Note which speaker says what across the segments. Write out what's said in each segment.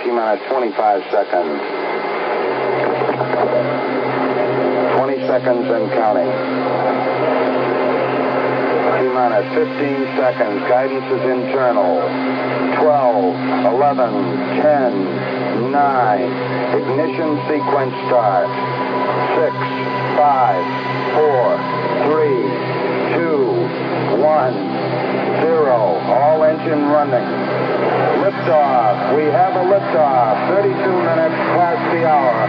Speaker 1: T-minus 25 seconds. 20 seconds and counting. T-minus 15 seconds. Guidance is internal. 12, 11, 10, 9. Ignition sequence start. 6, 5, 4, 3, 2, 1, 0. All engine running. Liftoff. We have a liftoff. 32 minutes past the hour.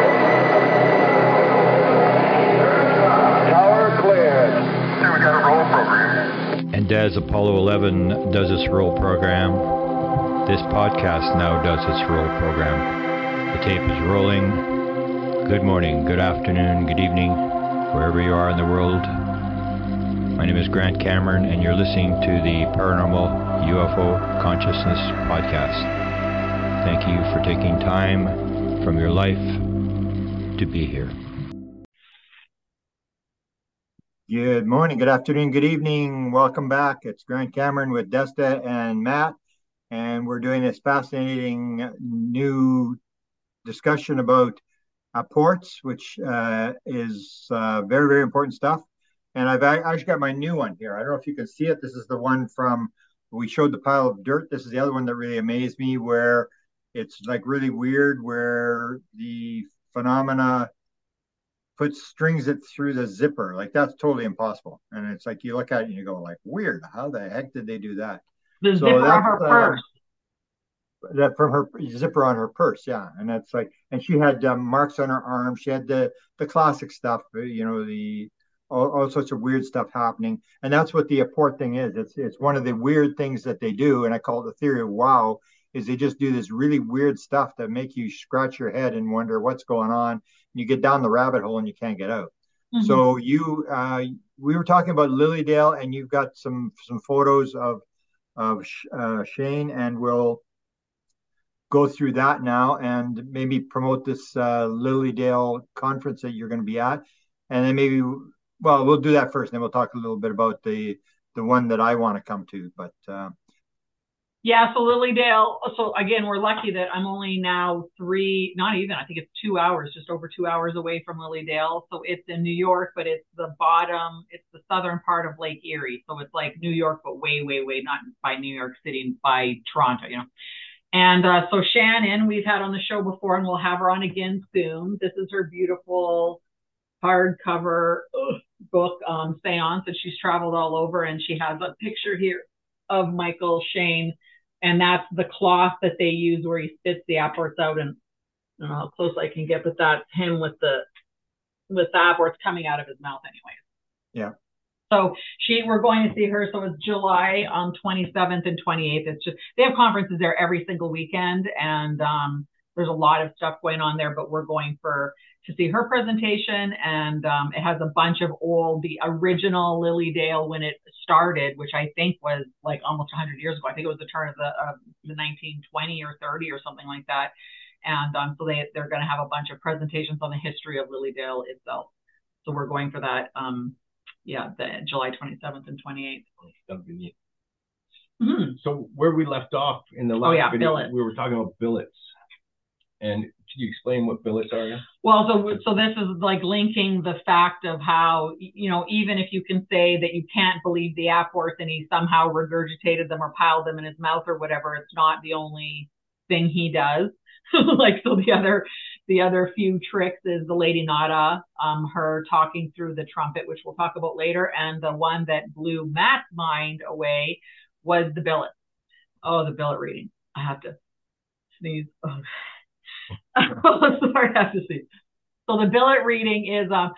Speaker 1: Tower cleared.
Speaker 2: We got a roll program.
Speaker 3: And as Apollo 11 does its roll program, this podcast now does its roll program. The tape is rolling. Good morning, good afternoon, good evening, wherever you are in the world. My name is Grant Cameron, and you're listening to the Paranormal UFO Consciousness Podcast. Thank you for taking time from your life to be here.
Speaker 4: Good morning, good afternoon, good evening. Welcome back. It's Grant Cameron with Desta and Matt, and we're doing this fascinating new discussion about ports, which is very, very important stuff. And I've actually got my new one here. I don't know if you can see it. This is the one from, we showed the pile of dirt. This is the other one that really amazed me, where it's like really weird, where the phenomena strings it through the zipper. Like, that's totally impossible. And it's like, you look at it and you go like, weird, how the heck did they do that?
Speaker 5: The zipper on her purse.
Speaker 4: That from her zipper on her purse, yeah. And that's like, and she had marks on her arm. She had the classic stuff, you know, the all sorts of weird stuff happening. And that's what the apport thing is. It's one of the weird things that they do, and I call it the theory of wow. Is they just do this really weird stuff that make you scratch your head and wonder what's going on. You get down the rabbit hole and you can't get out. Mm-hmm. So we were talking about Lilydale, and you've got some photos of Shane, and we'll go through that now and maybe promote this Lilydale conference that you're going to be at. And then maybe, well, we'll do that first, and then we'll talk a little bit about the one that I want to come to. But
Speaker 5: yeah, so Lilydale, so again, we're lucky that I'm only now I think it's 2 hours, just over 2 hours away from Lilydale. So it's in New York, but it's the southern part of Lake Erie. So it's like New York, but way, way, way, not by New York City, by Toronto, you know. And so Shannon, we've had on the show before, and we'll have her on again soon. This is her beautiful hardcover book, Seance, that she's traveled all over, and she has a picture here of Michael Shane. And that's the cloth that they use where he spits the apports out. And I don't know how close I can get, but that's him with the apports coming out of his mouth anyway.
Speaker 4: Yeah.
Speaker 5: So we're going to see her. So it's July 27th and 28th. It's just, they have conferences there every single weekend. And there's a lot of stuff going on there, but we're going to see her presentation. And it has a bunch of the original Lilydale when it started, which I think was like almost 100 years ago. I think it was the turn of the 1920 or 30 or something like that. And so they're going to have a bunch of presentations on the history of Lilydale itself. So we're going for that. The July 27th and 28th.
Speaker 6: That'd be neat.
Speaker 5: Mm-hmm.
Speaker 6: So where we left off in the last video,
Speaker 5: billets.
Speaker 6: We were talking about billets. And can you explain what billets are again?
Speaker 5: Well, so this is like linking the fact of how, you know, even if you can say that you can't believe the apports and he somehow regurgitated them or piled them in his mouth or whatever, it's not the only thing he does. Like, so the other few tricks is the Lady Nada, her talking through the trumpet, which we'll talk about later. And the one that blew Matt's mind away was the billet. Oh, the billet reading. I have to sneeze. Oh. Sorry, I have to see. So the billet reading is
Speaker 6: like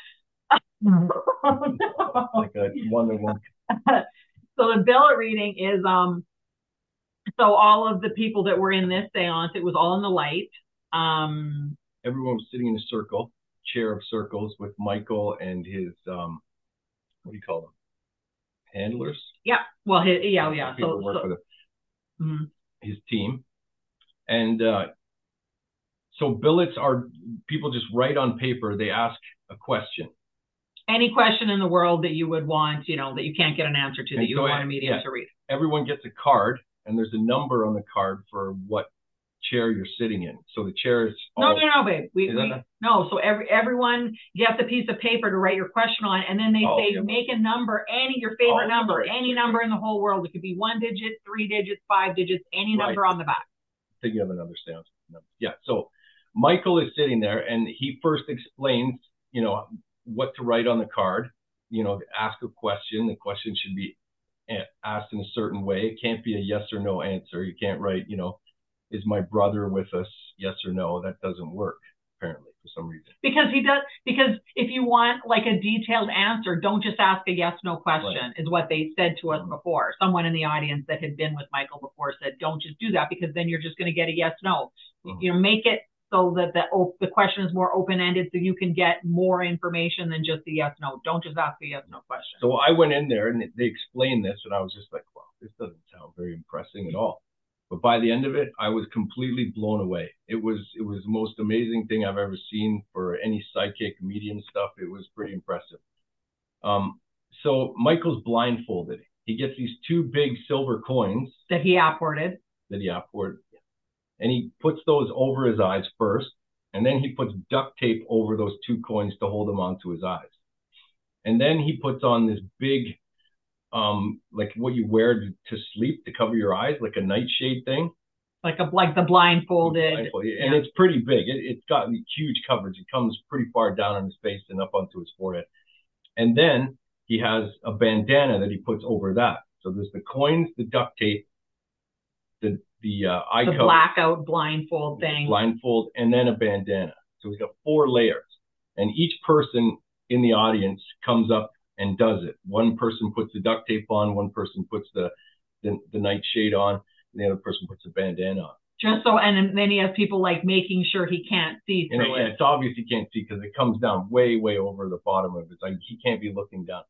Speaker 6: a one-to-one.
Speaker 5: So the billet reading is so all of the people that were in this seance, it was all in the light.
Speaker 6: Everyone was sitting in a chair of circles with Michael and his what do you call them? Handlers?
Speaker 5: Yeah. Well,
Speaker 6: People work with his team. And so billets are people just write on paper. They ask a question.
Speaker 5: Any question in the world that you would want, you know, that you can't get an answer to, that you want a medium to read.
Speaker 6: Everyone gets a card, and there's a number on the card for what chair you're sitting in. So the chair is
Speaker 5: no, babe. No. So everyone gets a piece of paper to write your question on, and then they say make a number, your favorite number, any number in the whole world. It could be 1 digit, 3 digits, 5 digits, any number on the back.
Speaker 6: Thinking of another sound. Yeah. So Michael is sitting there, and he first explains, what to write on the card. Ask a question. The question should be asked in a certain way. It can't be a yes or no answer. You can't write, is my brother with us? Yes or no. That doesn't work, apparently, for some reason.
Speaker 5: Because if you want like a detailed answer, don't just ask a yes no question, is what they said to us before. Someone in the audience that had been with Michael before said, don't just do that, because then you're just going to get a yes no. Make it so that the question is more open-ended, so you can get more information than just a yes no. Don't just ask a yes no question.
Speaker 6: So I went in there and they explained this, and I was just like, wow, this doesn't sound very impressive at all. But by the end of it, I was completely blown away. It was the most amazing thing I've ever seen for any psychic medium stuff. It was pretty impressive. So Michael's blindfolded. He gets these 2 big silver coins
Speaker 5: that he apported.
Speaker 6: And he puts those over his eyes first, and then he puts duct tape over those 2 coins to hold them onto his eyes. And then he puts on this big, like what you wear to sleep to cover your eyes, like a nightshade thing.
Speaker 5: Like the blindfolded.
Speaker 6: And it's pretty big. It's got huge coverage. It comes pretty far down on his face and up onto his forehead. And then he has a bandana that he puts over that. So there's the coins, the duct tape, the eye cover,
Speaker 5: blackout blindfold thing,
Speaker 6: and then a bandana. So he's got 4 layers, and each person in the audience comes up and does it. One person puts the duct tape on, one person puts the nightshade on, and the other person puts the bandana on.
Speaker 5: Just so, and then he has people like making sure he can't see through it.
Speaker 6: It's obvious he can't see because it comes down way over the bottom of it. Like he can't be looking down.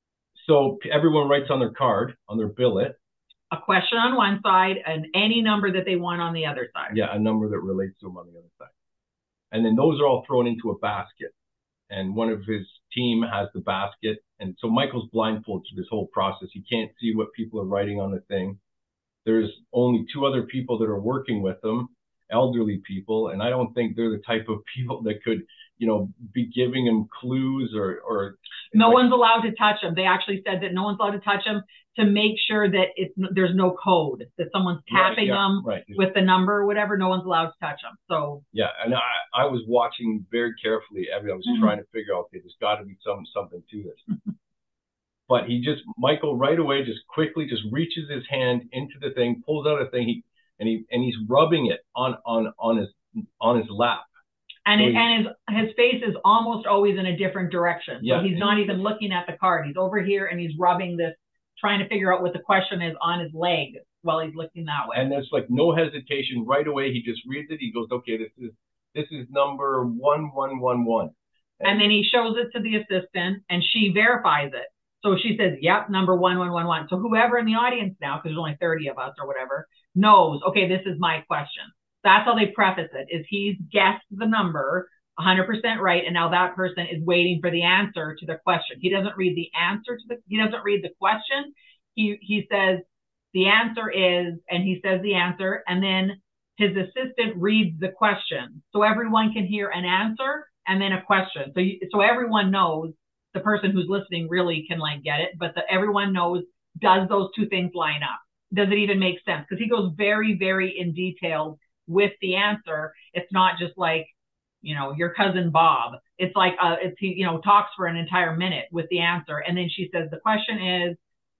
Speaker 6: So everyone writes on their card, on their billet,
Speaker 5: a question on one side and any number that they want on the other side.
Speaker 6: Yeah, a number that relates to them on the other side. And then those are all thrown into a basket. And one of his team has the basket. And so Michael's blindfolded through this whole process. He can't see what people are writing on the thing. There's only 2 other people that are working with him, elderly people. And I don't think they're the type of people that could, be giving him clues or
Speaker 5: no one's allowed to touch him. They actually said that no one's allowed to touch him to make sure that there's no code, that someone's tapping them with the number or whatever. No one's allowed to touch them. So
Speaker 6: yeah, and I was watching very carefully. I was trying to figure out, okay, there's got to be something to this. But Michael right away just quickly reaches his hand into the thing, pulls out a thing, and he's rubbing it on his lap.
Speaker 5: And his face is almost always in a different direction. So he's not even looking at the card. He's over here and he's rubbing this, trying to figure out what the question is on his leg while he's looking that way.
Speaker 6: And there's like no hesitation. Right away, he just reads it. He goes, okay, this is number 1111.
Speaker 5: And then he shows it to the assistant and she verifies it. So she says, yep, number 1111. So whoever in the audience now, because there's only 30 of us or whatever, knows, okay, this is my question. That's how they preface it, is he's guessed the number 100% right, and now that person is waiting for the answer to the question. He doesn't read the answer he doesn't read the question. He says the answer is, and he says the answer, and then his assistant reads the question. So everyone can hear an answer and then a question. So everyone knows, the person who's listening really can get it, but everyone knows, does those 2 things line up? Does it even make sense? Because he goes very, very in detail with the answer. It's not just like, your cousin Bob. It's like, he talks for an entire minute with the answer. And then she says, the question is,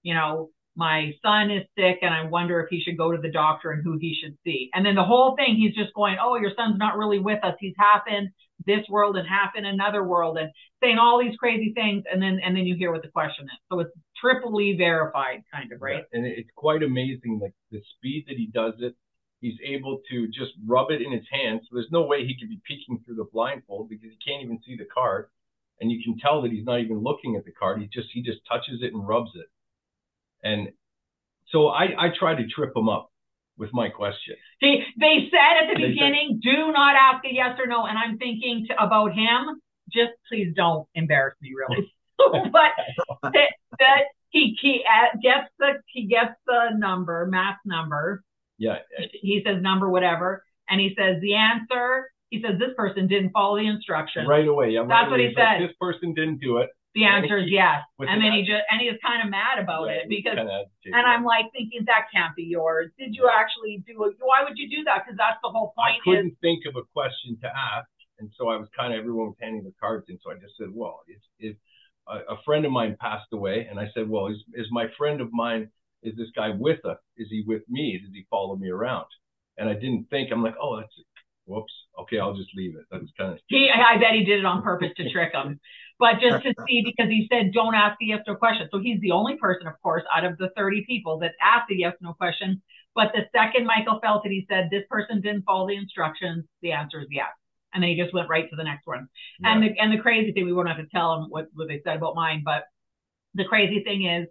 Speaker 5: my son is sick and I wonder if he should go to the doctor and who he should see. And then the whole thing, he's just going, oh, your son's not really with us. He's half in this world and half in another world, and saying all these crazy things. And then you hear what the question is. So it's triply verified kind of, right?
Speaker 6: Yeah, and it's quite amazing, like the speed that he does it. He's able to just rub it in his hand. So there's no way he could be peeking through the blindfold because he can't even see the card. And you can tell that he's not even looking at the card. He just touches it and rubs it. And so I try to trip him up with my question.
Speaker 5: They said at the beginning, do not ask a yes or no. And I'm thinking about him, just please don't embarrass me, really. But that he gets the number, math number.
Speaker 6: Yeah.
Speaker 5: He says number whatever. And he says, the answer, he says, this person didn't follow the instructions.
Speaker 6: Right away. Yeah,
Speaker 5: That's what he said.
Speaker 6: Like, this person didn't do it.
Speaker 5: The answer is yes. And then he is kind of mad about it because, and I'm like thinking that can't be yours. Did you actually do it? Why would you do that? Because that's the whole point.
Speaker 6: I couldn't think of a question to ask. And so I was everyone was handing the cards in. So I just said, well, if a friend of mine passed away, and I said, well, is my friend of mine, is this guy with us? Is he with me? Does he follow me around? And I didn't think, I'm like, oh, that's, whoops. Okay, I'll just leave it. That's kind of.
Speaker 5: I bet he did it on purpose to trick him. But just to see, because he said, don't ask the yes/no question. So he's the only person, of course, out of the 30 people that asked the yes/no question. But the second Michael felt it, he said, this person didn't follow the instructions. The answer is yes. And then he just went right to the next one. Yeah. And the crazy thing, we won't have to tell him what they said about mine, but the crazy thing is,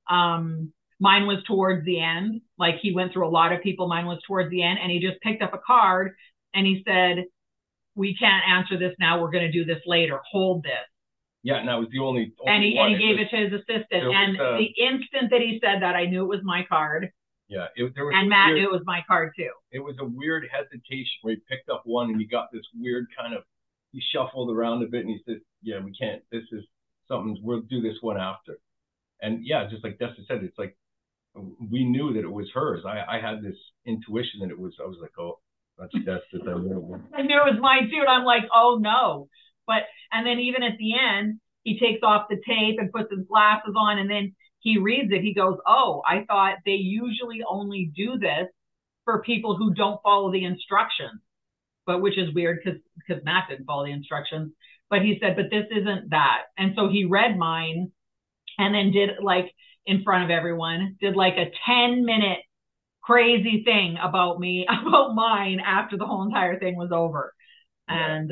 Speaker 5: mine was towards the end. Like he went through a lot of people. Mine was towards the end, and he just picked up a card and he said, we can't answer this now. We're going to do this later. Hold this.
Speaker 6: Yeah, and that was the only
Speaker 5: and he gave it to his assistant. And the instant that he said that, I knew it was my card.
Speaker 6: Yeah,
Speaker 5: Matt knew it was my card too.
Speaker 6: It was a weird hesitation where he picked up one and he got this weird kind of, he shuffled around a bit and he said, yeah, we can't, this is something, we'll do this one after. And yeah, just like Dustin said, it's like, we knew that it was hers. I had this intuition that it was, I was like, oh, that's Dustin.
Speaker 5: I knew it was mine too. And I'm like, oh no. And then even at the end, he takes off the tape and puts his glasses on, and then he reads it. He goes, oh, I thought they usually only do this for people who don't follow the instructions, but which is weird because Matt didn't follow the instructions. But he said, but this isn't that. And so he read mine and then did like in front of everyone, did like a 10-minute crazy thing about mine after the whole entire thing was over. And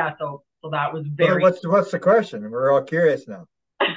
Speaker 5: so that was very.
Speaker 4: What's the question? We're all curious now.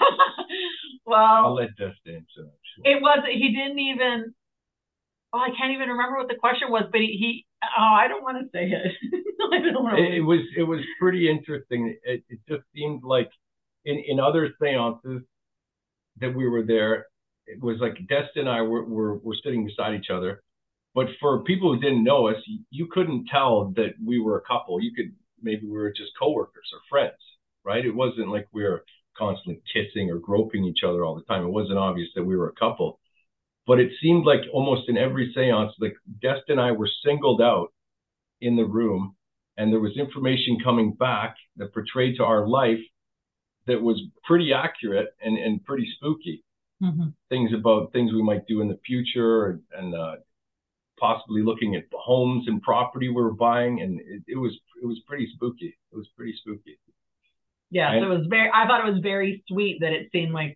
Speaker 5: Well,
Speaker 6: I'll let Dustin answer.
Speaker 5: It was. He didn't even. Oh, I can't even remember what the question was. But he. Oh, I don't want to say it. I don't want to.
Speaker 6: It was pretty interesting. It just seemed like in other seances that we were there, it was like Dustin and I were sitting beside each other. But for people who didn't know us, you couldn't tell that we were a couple. Maybe we were just coworkers or friends, right? It wasn't like we were constantly kissing or groping each other all the time. It wasn't obvious that we were a couple. But it seemed like almost in every seance, like Dustin and I were singled out in the room, and there was information coming back that portrayed to our life that was pretty accurate and pretty spooky.
Speaker 5: Mm-hmm.
Speaker 6: Things about things we might do in the future and possibly looking at homes and property we were buying, and it was pretty spooky. It was pretty spooky.
Speaker 5: Yeah, so I thought it was very sweet that it seemed like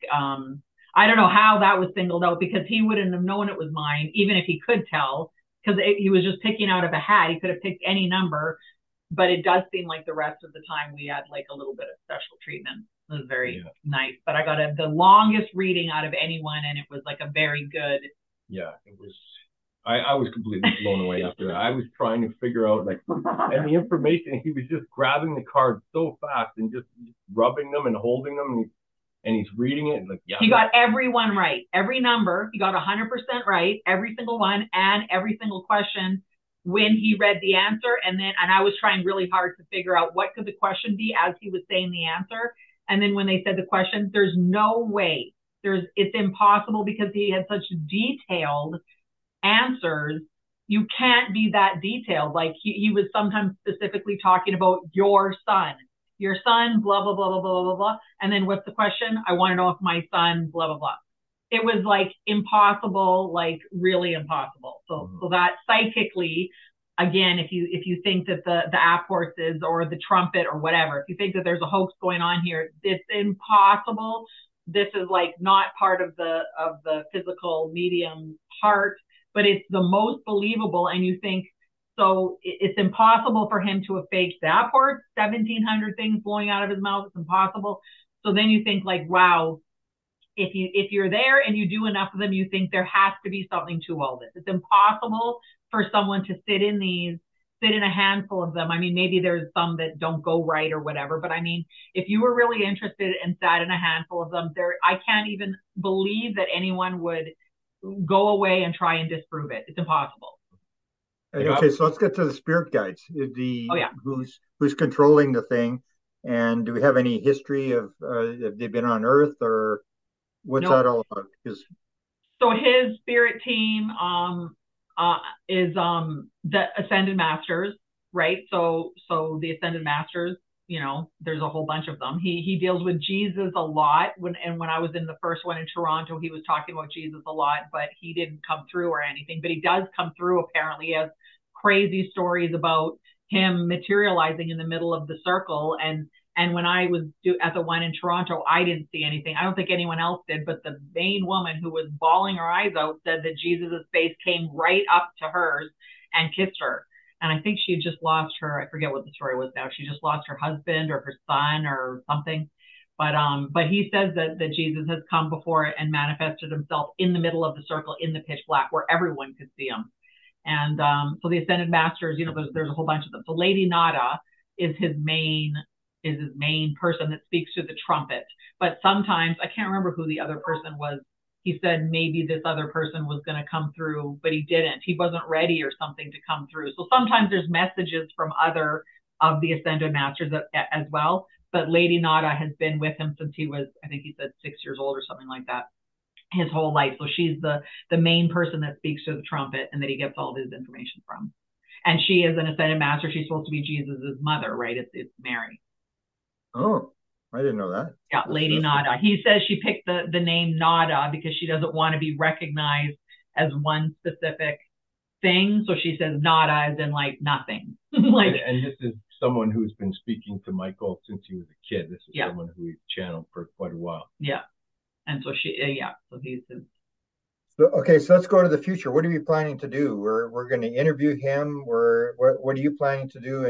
Speaker 5: I don't know how that was singled out, because he wouldn't have known it was mine, even if he could tell, because he was just picking out of a hat. He could have picked any number, but it does seem like the rest of the time we had like a little bit of special treatment. It was very nice. But I got the longest reading out of anyone, and it was like a very good.
Speaker 6: Yeah, it was. I was completely blown away after that. I was trying to figure out and the information, he was just grabbing the cards so fast and just rubbing them and holding them, and he's reading it and
Speaker 5: He got every one right. Every number, he got 100% right, every single one, and every single question when he read the answer. And I was trying really hard to figure out what could the question be as he was saying the answer. And then when they said the question, there's no way. It's impossible, because he had such detailed answers. You can't be that detailed. Like he was sometimes specifically talking about your son, blah, blah, blah, blah, blah, blah, blah. And then what's the question? I want to know if my son, blah, blah, blah. It was like impossible, like really impossible. So that psychically, again, if you think that the apports or the trumpet or whatever, if you think that there's a hoax going on here, it's impossible. This is like not part of the physical medium part, but it's the most believable. And you think, so it's impossible for him to have faked the apports, 1,700 things blowing out of his mouth. It's impossible. So then you think like, wow, if you're there and you do enough of them, you think there has to be something to all this. It's impossible for someone to sit in a handful of them. I mean, maybe there's some that don't go right or whatever, but I mean, if you were really interested and sat in a handful of them, I can't even believe that anyone would go away and try and disprove it. It's impossible.
Speaker 4: Okay, so let's get to the spirit guides. Who's controlling the thing, and do we have any history of have they been on Earth, or what's that all about?
Speaker 5: So his spirit team is the Ascended Masters, right? So the Ascended Masters, there's a whole bunch of them. He deals with Jesus a lot. When I was in the first one in Toronto, he was talking about Jesus a lot, but he didn't come through or anything. But he does come through apparently. He has crazy stories about him materializing in the middle of the circle. And when I was at the one in Toronto, I didn't see anything. I don't think anyone else did, but the main woman who was bawling her eyes out said that Jesus' face came right up to hers and kissed her. And I think she had just lost her, I forget what the story was now. She just lost her husband or her son or something. But he says that Jesus has come before and manifested himself in the middle of the circle in the pitch black where everyone could see him. And so the Ascended Masters, there's a whole bunch of them. So Lady Nada is his main person that speaks to the trumpet. But sometimes, I can't remember who the other person was. He said maybe this other person was going to come through, but he didn't. He wasn't ready or something to come through. So sometimes there's messages from other of the Ascended Masters as well. But Lady Nada has been with him since he was, I think he said 6 years old or something like that, his whole life. So she's the main person that speaks to the trumpet and that he gets all of his information from. And she is an Ascended Master. She's supposed to be Jesus's mother, right? It's Mary.
Speaker 4: Oh, I didn't know that.
Speaker 5: Yeah, Lady Nada. He says she picked the name Nada because she doesn't want to be recognized as one specific thing. So she says Nada as in like nothing.
Speaker 6: And this is someone who's been speaking to Michael since he was a kid. This is someone who he's channeled for quite a while.
Speaker 5: Yeah. And so so he's his.
Speaker 4: So, okay, so let's go to the future. What are you planning to do? We're going to interview him. What are you planning to do?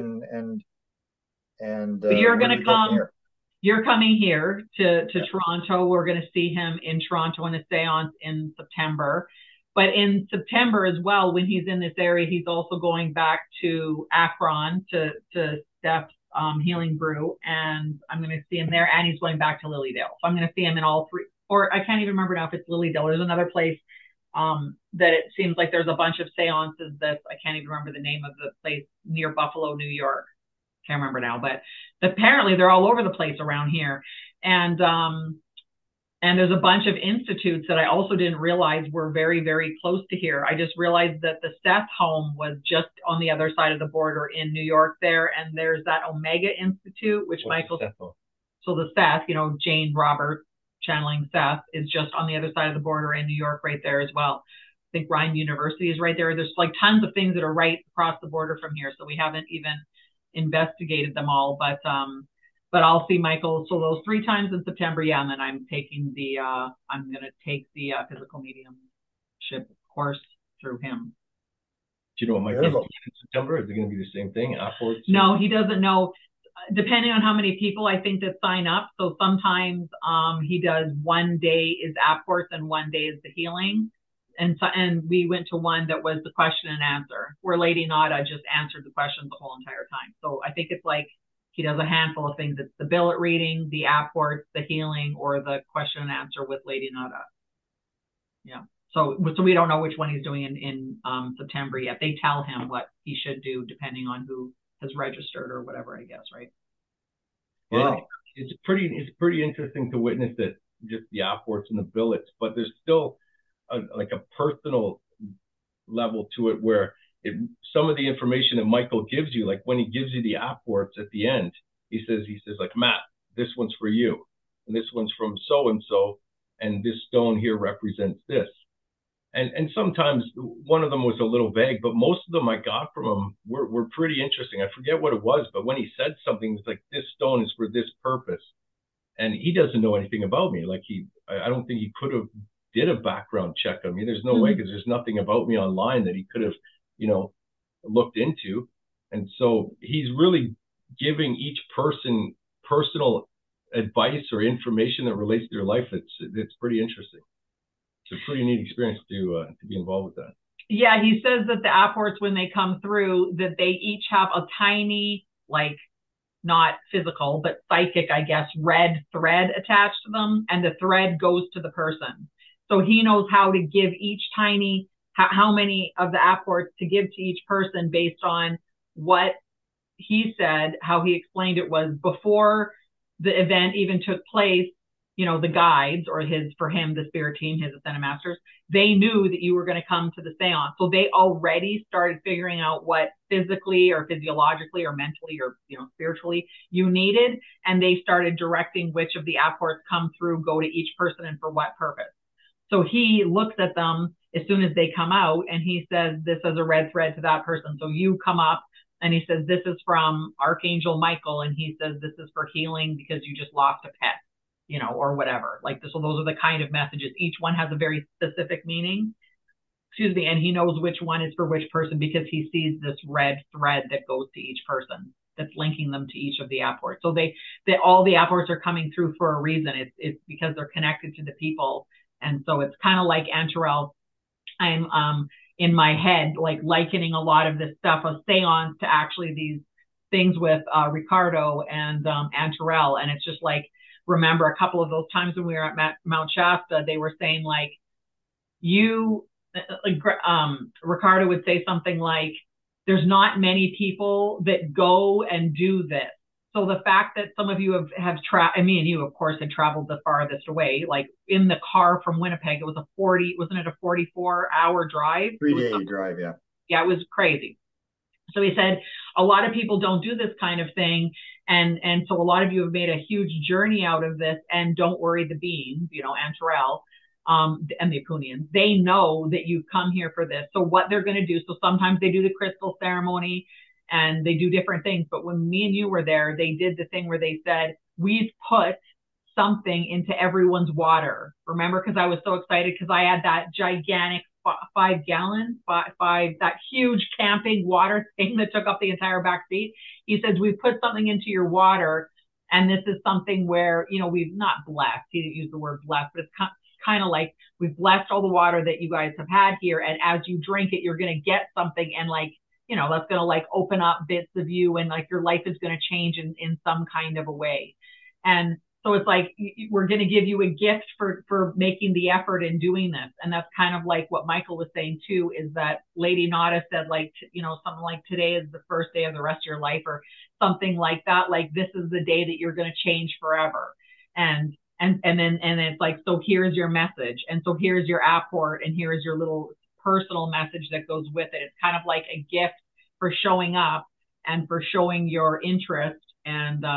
Speaker 4: And
Speaker 5: you're going to come. You're coming here to Toronto. We're going to see him in Toronto in a seance in September. But in September as well, when he's in this area, he's also going back to Akron to Steph's Healing Brew, and I'm going to see him there. And he's going back to Lilydale. So I'm going to see him in all three. Or I can't even remember now if it's Lilydale. There's another place that it seems like there's a bunch of seances that I can't even remember the name of the place near Buffalo, New York. Can't remember now, but apparently they're all over the place around here. And there's a bunch of institutes that I also didn't realize were very, very close to here. I just realized that the Seth home was just on the other side of the border in New York there. And there's that Omega Institute, which Michael, so the Seth, Jane Robert channeling Seth is just on the other side of the border in New York right there as well. I think Ryan University is right there. There's like tons of things that are right across the border from here. So we haven't even investigated them all, but I'll see Michael. So those 3 times in September, and then I'm taking I'm going to take the physical mediumship course through him.
Speaker 6: Do you know what Michael's doing in September? Is it going to be the same thing afterwards?
Speaker 5: No, he doesn't know. Depending on how many people I think that sign up. So sometimes he does 1 day is Apports and 1 day is the healing. And we went to one that was the question and answer, where Lady Nada just answered the questions the whole entire time. So I think it's like he does a handful of things. It's the billet reading, the Apports, the healing, or the question and answer with Lady Nada. Yeah. So we don't know which one he's doing in September yet. They tell him what he should do depending on who has registered or whatever, I guess, right?
Speaker 6: Yeah, it's pretty interesting to witness that, just the Apports and the billets, but there's still a personal level to it where some of the information that Michael gives you, like when he gives you the Apports at the end, he says like, Matt, this one's for you, and this one's from so and so, and this stone here represents this. And sometimes one of them was a little vague, but most of them I got from him were pretty interesting. I forget what it was, but when he said something, it's like, this stone is for this purpose. And he doesn't know anything about me. Like I don't think he could have did a background check on me. There's no way, because there's nothing about me online that he could have, looked into. And so he's really giving each person personal advice or information that relates to their life. It's pretty interesting. It's a pretty neat experience to be involved with that. Yeah,
Speaker 5: he says that the Apports, when they come through, that they each have a tiny, like, not physical, but psychic, I guess, red thread attached to them, and the thread goes to the person. So he knows how to give each tiny how many of the apports to give to each person based on what he said, how he explained it was before the event even took place. You know, the guides, or for him, the spirit team, his Ascended Masters, they knew that you were going to come to the seance. So they already started figuring out what physically or physiologically or mentally or, you know, spiritually you needed. And they started directing which of the apports come through, go to each person, and for what purpose. So he looks at them as soon as they come out, and he says, this is a red thread to that person. So you come up, and he says, this is from Archangel Michael. And he says, this is for healing because you just lost a pet, you know, or whatever. Like this. So those are the kind of messages. Each one has a very specific meaning. Excuse me. And he knows which one is for which person because he sees this red thread that goes to each person that's linking them to each of the apports. So all the apports are coming through for a reason. It's because they're connected to the people. And so it's kind of like Antarel. I'm in my head, like likening a lot of this stuff of seance to actually these things with Ricardo and Antarel. And it's just like, remember a couple of those times when we were at Mount Shasta, they were saying like, Ricardo would say something like, there's not many people that go and do this. So the fact that some of you have traveled, me and you, of course, had traveled the farthest away, like in the car from Winnipeg, it was wasn't it a 44-hour drive?
Speaker 4: 3-day drive, yeah.
Speaker 5: Yeah, it was crazy. So he said, a lot of people don't do this kind of thing. And so a lot of you have made a huge journey out of this, and don't worry, the beings, you know, Antarel, and the Apunians, they know that you've come here for this. So what they're going to do, so sometimes they do the crystal ceremony and they do different things. But when me and you were there, they did the thing where they said, we've put something into everyone's water. Remember? Because I was so excited because I had that gigantic 5-gallon, that huge camping water thing that took up the entire back seat. He says, we put something into your water. And this is something where, you know, we've not blessed. He didn't use the word blessed, but it's kind of like we've blessed all the water that you guys have had here. And as you drink it, you're going to get something. And like, you know, that's going to like open up bits of you, and like your life is going to change in some kind of a way. And so it's like, we're going to give you a gift for making the effort in doing this. And that's kind of like what Michael was saying too, is that Lady Nada said, like, you know, something like today is the first day of the rest of your life, or something like that. Like, this is the day that you're going to change forever. And then it's like, so here's your message. And so here's your apport, and here's your little personal message that goes with it. It's kind of like a gift for showing up and for showing your interest, and,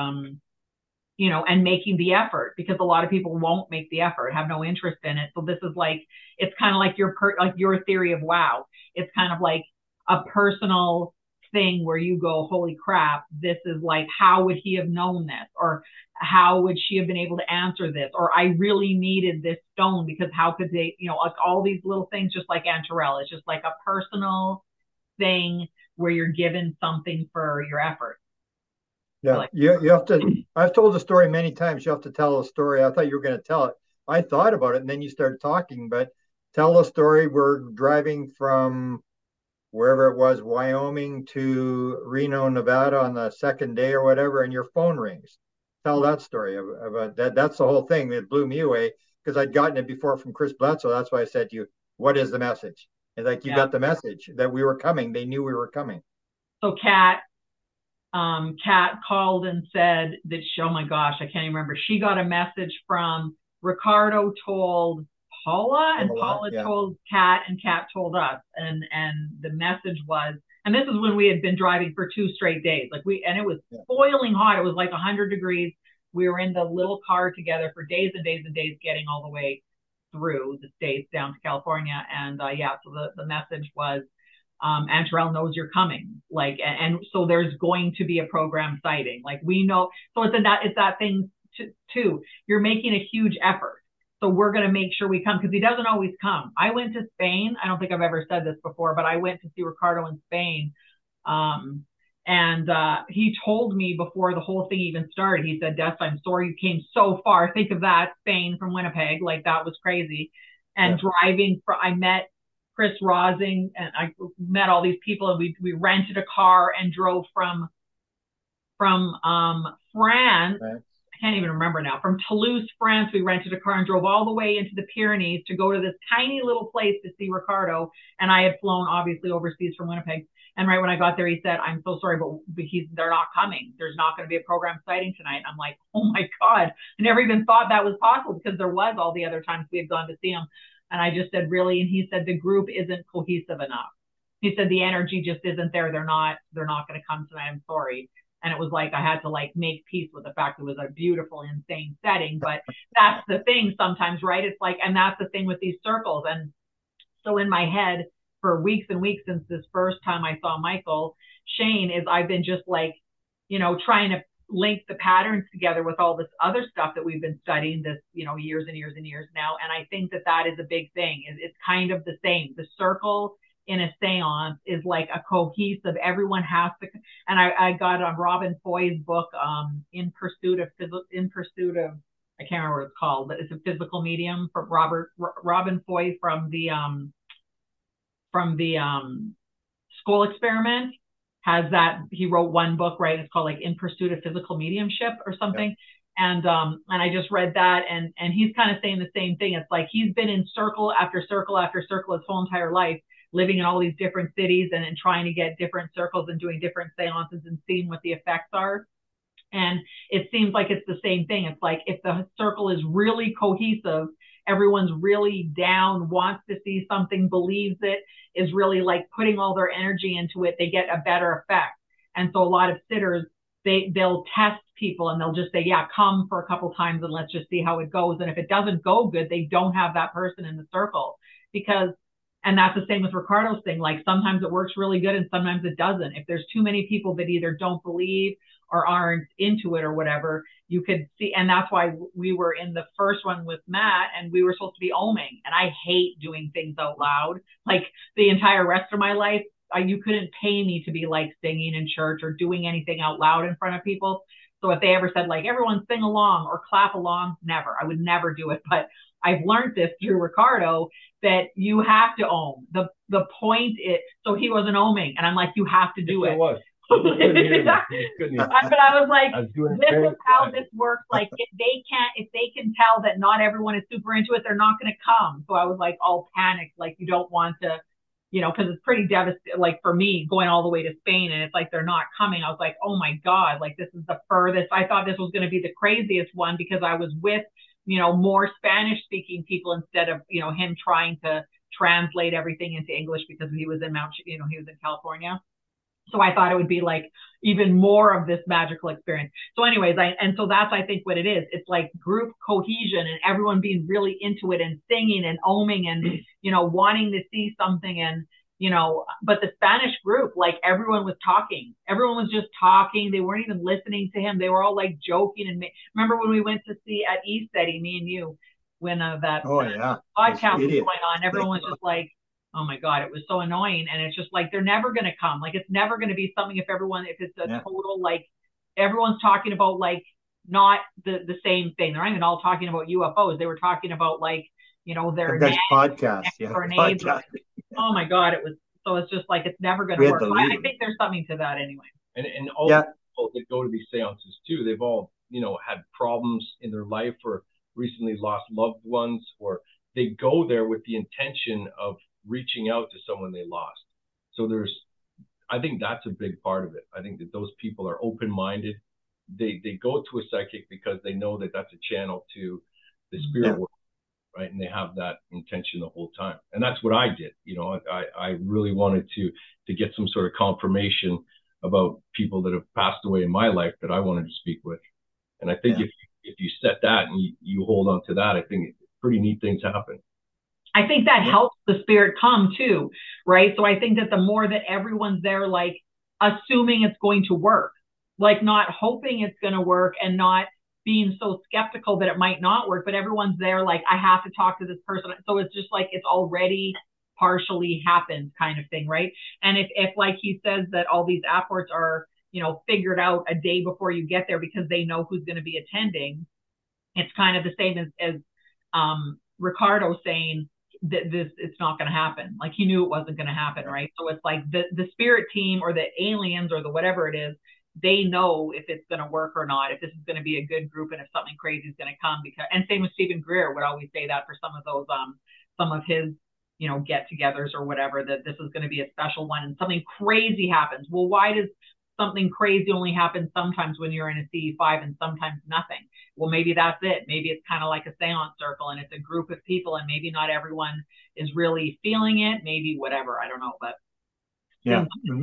Speaker 5: you know, and making the effort, because a lot of people won't make the effort, have no interest in it. So this is like, it's kind of like your theory of wow. It's kind of like a personal thing where you go, holy crap, this is like, how would he have known this? Or how would she have been able to answer this? Or I really needed this stone, because how could they, you know, like all these little things, just like Antarel, it's just like a personal thing where you're given something for your effort.
Speaker 4: Yeah, you have to. I've told the story many times. You have to tell a story. I thought you were going to tell it. I thought about it, and then you started talking. But tell a story. We're driving from wherever it was, Wyoming to Reno, Nevada, on the second day or whatever, and your phone rings. Tell that story about that. That's the whole thing that blew me away, because I'd gotten it before from Chris Bledsoe. That's why I said to you, "What is the message?" And like, you got the message that we were coming. They knew we were coming.
Speaker 5: So Kat called and said that oh my gosh, I can't even remember. She got a message from Ricardo, told Paula, and Paula told Kat, and Kat told us. And the message was, and this is when we had been driving for 2 straight days. And it was boiling hot. It was like 100 degrees. We were in the little car together for days and days and days, getting all the way through the States down to California. And so the message was, Antarel knows you're coming. Like, and so there's going to be a program sighting. Like, we know. So it's that thing too. You're making a huge effort. So we're going to make sure we come, because he doesn't always come. I went to Spain. I don't think I've ever said this before, but I went to see Ricardo in Spain. And he told me before the whole thing even started, he said, Des, I'm sorry you came so far. Think of that, Spain from Winnipeg. Like, that was crazy. And driving, I met Chris Rosing, and I met all these people, and we rented a car and drove from France. I can't even remember now, from Toulouse, France, we rented a car and drove all the way into the Pyrenees to go to this tiny little place to see Ricardo. And I had flown obviously overseas from Winnipeg. And right when I got there, he said, I'm so sorry, but they're not coming. There's not going to be a program sighting tonight. I'm like, oh my God. I never even thought that was possible because there was all the other times we had gone to see him. And I just said, really? And he said, the group isn't cohesive enough. He said, the energy just isn't there. They're not going to come tonight. I'm sorry. And it was like, I had to like make peace with the fact it was a beautiful, insane setting. But that's the thing sometimes, right? It's like, and that's the thing with these circles. And so in my head for weeks and weeks since this first time I saw Michael Shane is I've been just like, you know, trying to link the patterns together with all this other stuff that we've been studying this, you know, years and years and years now. And I think that that is a big thing. It's kind of the same. The circle in a seance is like a cohesive, everyone has to, and I got on Robin Foy's book, in pursuit of, I can't remember what it's called, but it's a physical medium from Robin Foy from the School Experiment has that, he wrote one book, right? It's called like In Pursuit of Physical Mediumship or something. Yeah. And I just read that and he's kind of saying the same thing. It's like, he's been in circle after circle after circle his whole entire life, living in all these different cities and trying to get different circles and doing different seances and seeing what the effects are. And it seems like it's the same thing. It's like, if the circle is really cohesive, everyone's really down, wants to see something, believes it, is really like putting all their energy into it, they get a better effect. And so a lot of sitters, they'll test people and they'll just say, yeah, come for a couple times and let's just see how it goes. And if it doesn't go good, they don't have that person in the circle because, and that's the same with Ricardo's thing. Like sometimes it works really good and sometimes it doesn't. If there's too many people that either don't believe or aren't into it or whatever, you could see. And that's why we were in the first one with Matt and we were supposed to be oming. And I hate doing things out loud. Like the entire rest of my life, you couldn't pay me to be like singing in church or doing anything out loud in front of people. So if they ever said like, everyone sing along or clap along, never, I would never do it. But I've learned this through Ricardo that you have to ohm. The point is, so he wasn't oming and I'm like, you have to do it.
Speaker 6: It was.
Speaker 5: But I was like, this is how this works. Like if they can tell that not everyone is super into it, they're not going to come. So I was like all panicked, like you don't want to, you know, because it's pretty devastating. Like for me, going all the way to Spain and it's like they're not coming. I was like, oh my God, like this is the furthest. I thought this was going to be the craziest one because I was with, you know, more Spanish speaking people instead of, you know, him trying to translate everything into English because he was in he was in California. So I thought it would be like even more of this magical experience. So anyways, so that's, I think what it is. It's like group cohesion and everyone being really into it and singing and oming and, you know, wanting to see something and, you know, but the Spanish group, like everyone was talking. Everyone was just talking. They weren't even listening to him. They were all like joking. And remember when we went to see at ESteady, me and you, when that podcast was going on, everyone was just like, oh my God, it was so annoying. And it's just like, they're never going to come. Like, it's never going to be something if it's a total, like, everyone's talking about like, not the same thing. They're not even all talking about UFOs. They were talking about like, you know, their
Speaker 4: podcast.
Speaker 5: Oh my God, it was, so it's just like, it's never going to work. I think there's something to that anyway.
Speaker 6: And all the people that go to these seances too, they've all, you know, had problems in their life or recently lost loved ones, or they go there with the intention of reaching out to someone they lost. So I think that's a big part of it. I think that those people are open-minded. They go to a psychic because they know that that's a channel to the spirit world, right? And they have that intention the whole time. And that's what I did. You know, I really wanted to get some sort of confirmation about people that have passed away in my life that I wanted to speak with. And I think if you set that and you hold on to that, I think pretty neat things happen.
Speaker 5: I think that helps the spirit come too, right? So I think that the more that everyone's there, like assuming it's going to work, like not hoping it's going to work and not being so skeptical that it might not work, but everyone's there like, I have to talk to this person. So it's just like, it's already partially happened kind of thing, right? And if like he says that all these apports are, you know, figured out a day before you get there because they know who's going to be attending, it's kind of the same as Ricardo saying, it's not going to happen. Like he knew it wasn't going to happen, right? So it's like the spirit team or the aliens or the whatever it is, they know if it's going to work or not, if this is going to be a good group and if something crazy is going to come. Because, and same with Stephen Greer would always say that for some of those, some of his, get-togethers or whatever, that this is going to be a special one and something crazy happens. Well, why does something crazy only happen sometimes when you're in a CE5 and sometimes nothing? Well, maybe that's it. Maybe it's kind of like a seance circle and it's a group of people and maybe not everyone is really feeling it. Maybe whatever, I don't know, but
Speaker 4: yeah.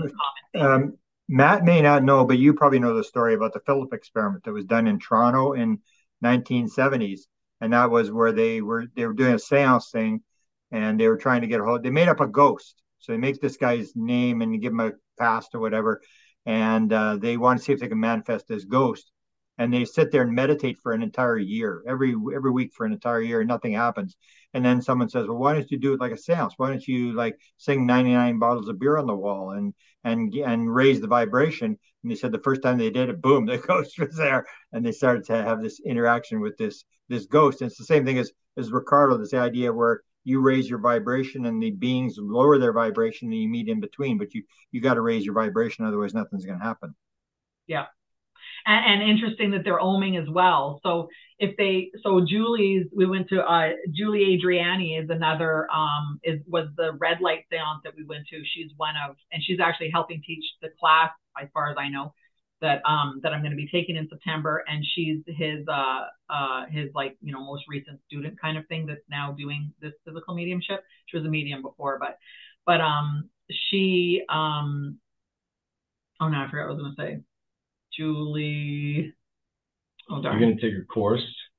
Speaker 4: Matt may not know, but you probably know the story about the Philip experiment that was done in Toronto in 1970s, and that was where they were doing a seance thing, and they were trying to get a hold. They made up a ghost, so they make this guy's name and give him a past or whatever, and they want to see if they can manifest this ghost. And they sit there and meditate for an entire year, every week for an entire year, and nothing happens. And then someone says, "Well, why don't you do it like a seance? Why don't you like sing 99 bottles of beer on the wall and raise the vibration?" And they said the first time they did it, boom, the ghost was there, and they started to have this interaction with this ghost. And it's the same thing as Ricardo, this idea where you raise your vibration and the beings lower their vibration and you meet in between, but you got to raise your vibration, otherwise nothing's going to happen.
Speaker 5: Yeah. And interesting that they're oming as well. So Julie's, we went to Julie Adriani is another was the red light seance that we went to. She's one of, and she's actually helping teach the class, as far as I know, that I'm going to be taking in September. And she's his like, most recent student kind of thing that's now doing this physical mediumship. She was a medium before, but she oh no, I forgot what I was going to say. Julie. Oh, darn.
Speaker 6: You're going to take her course.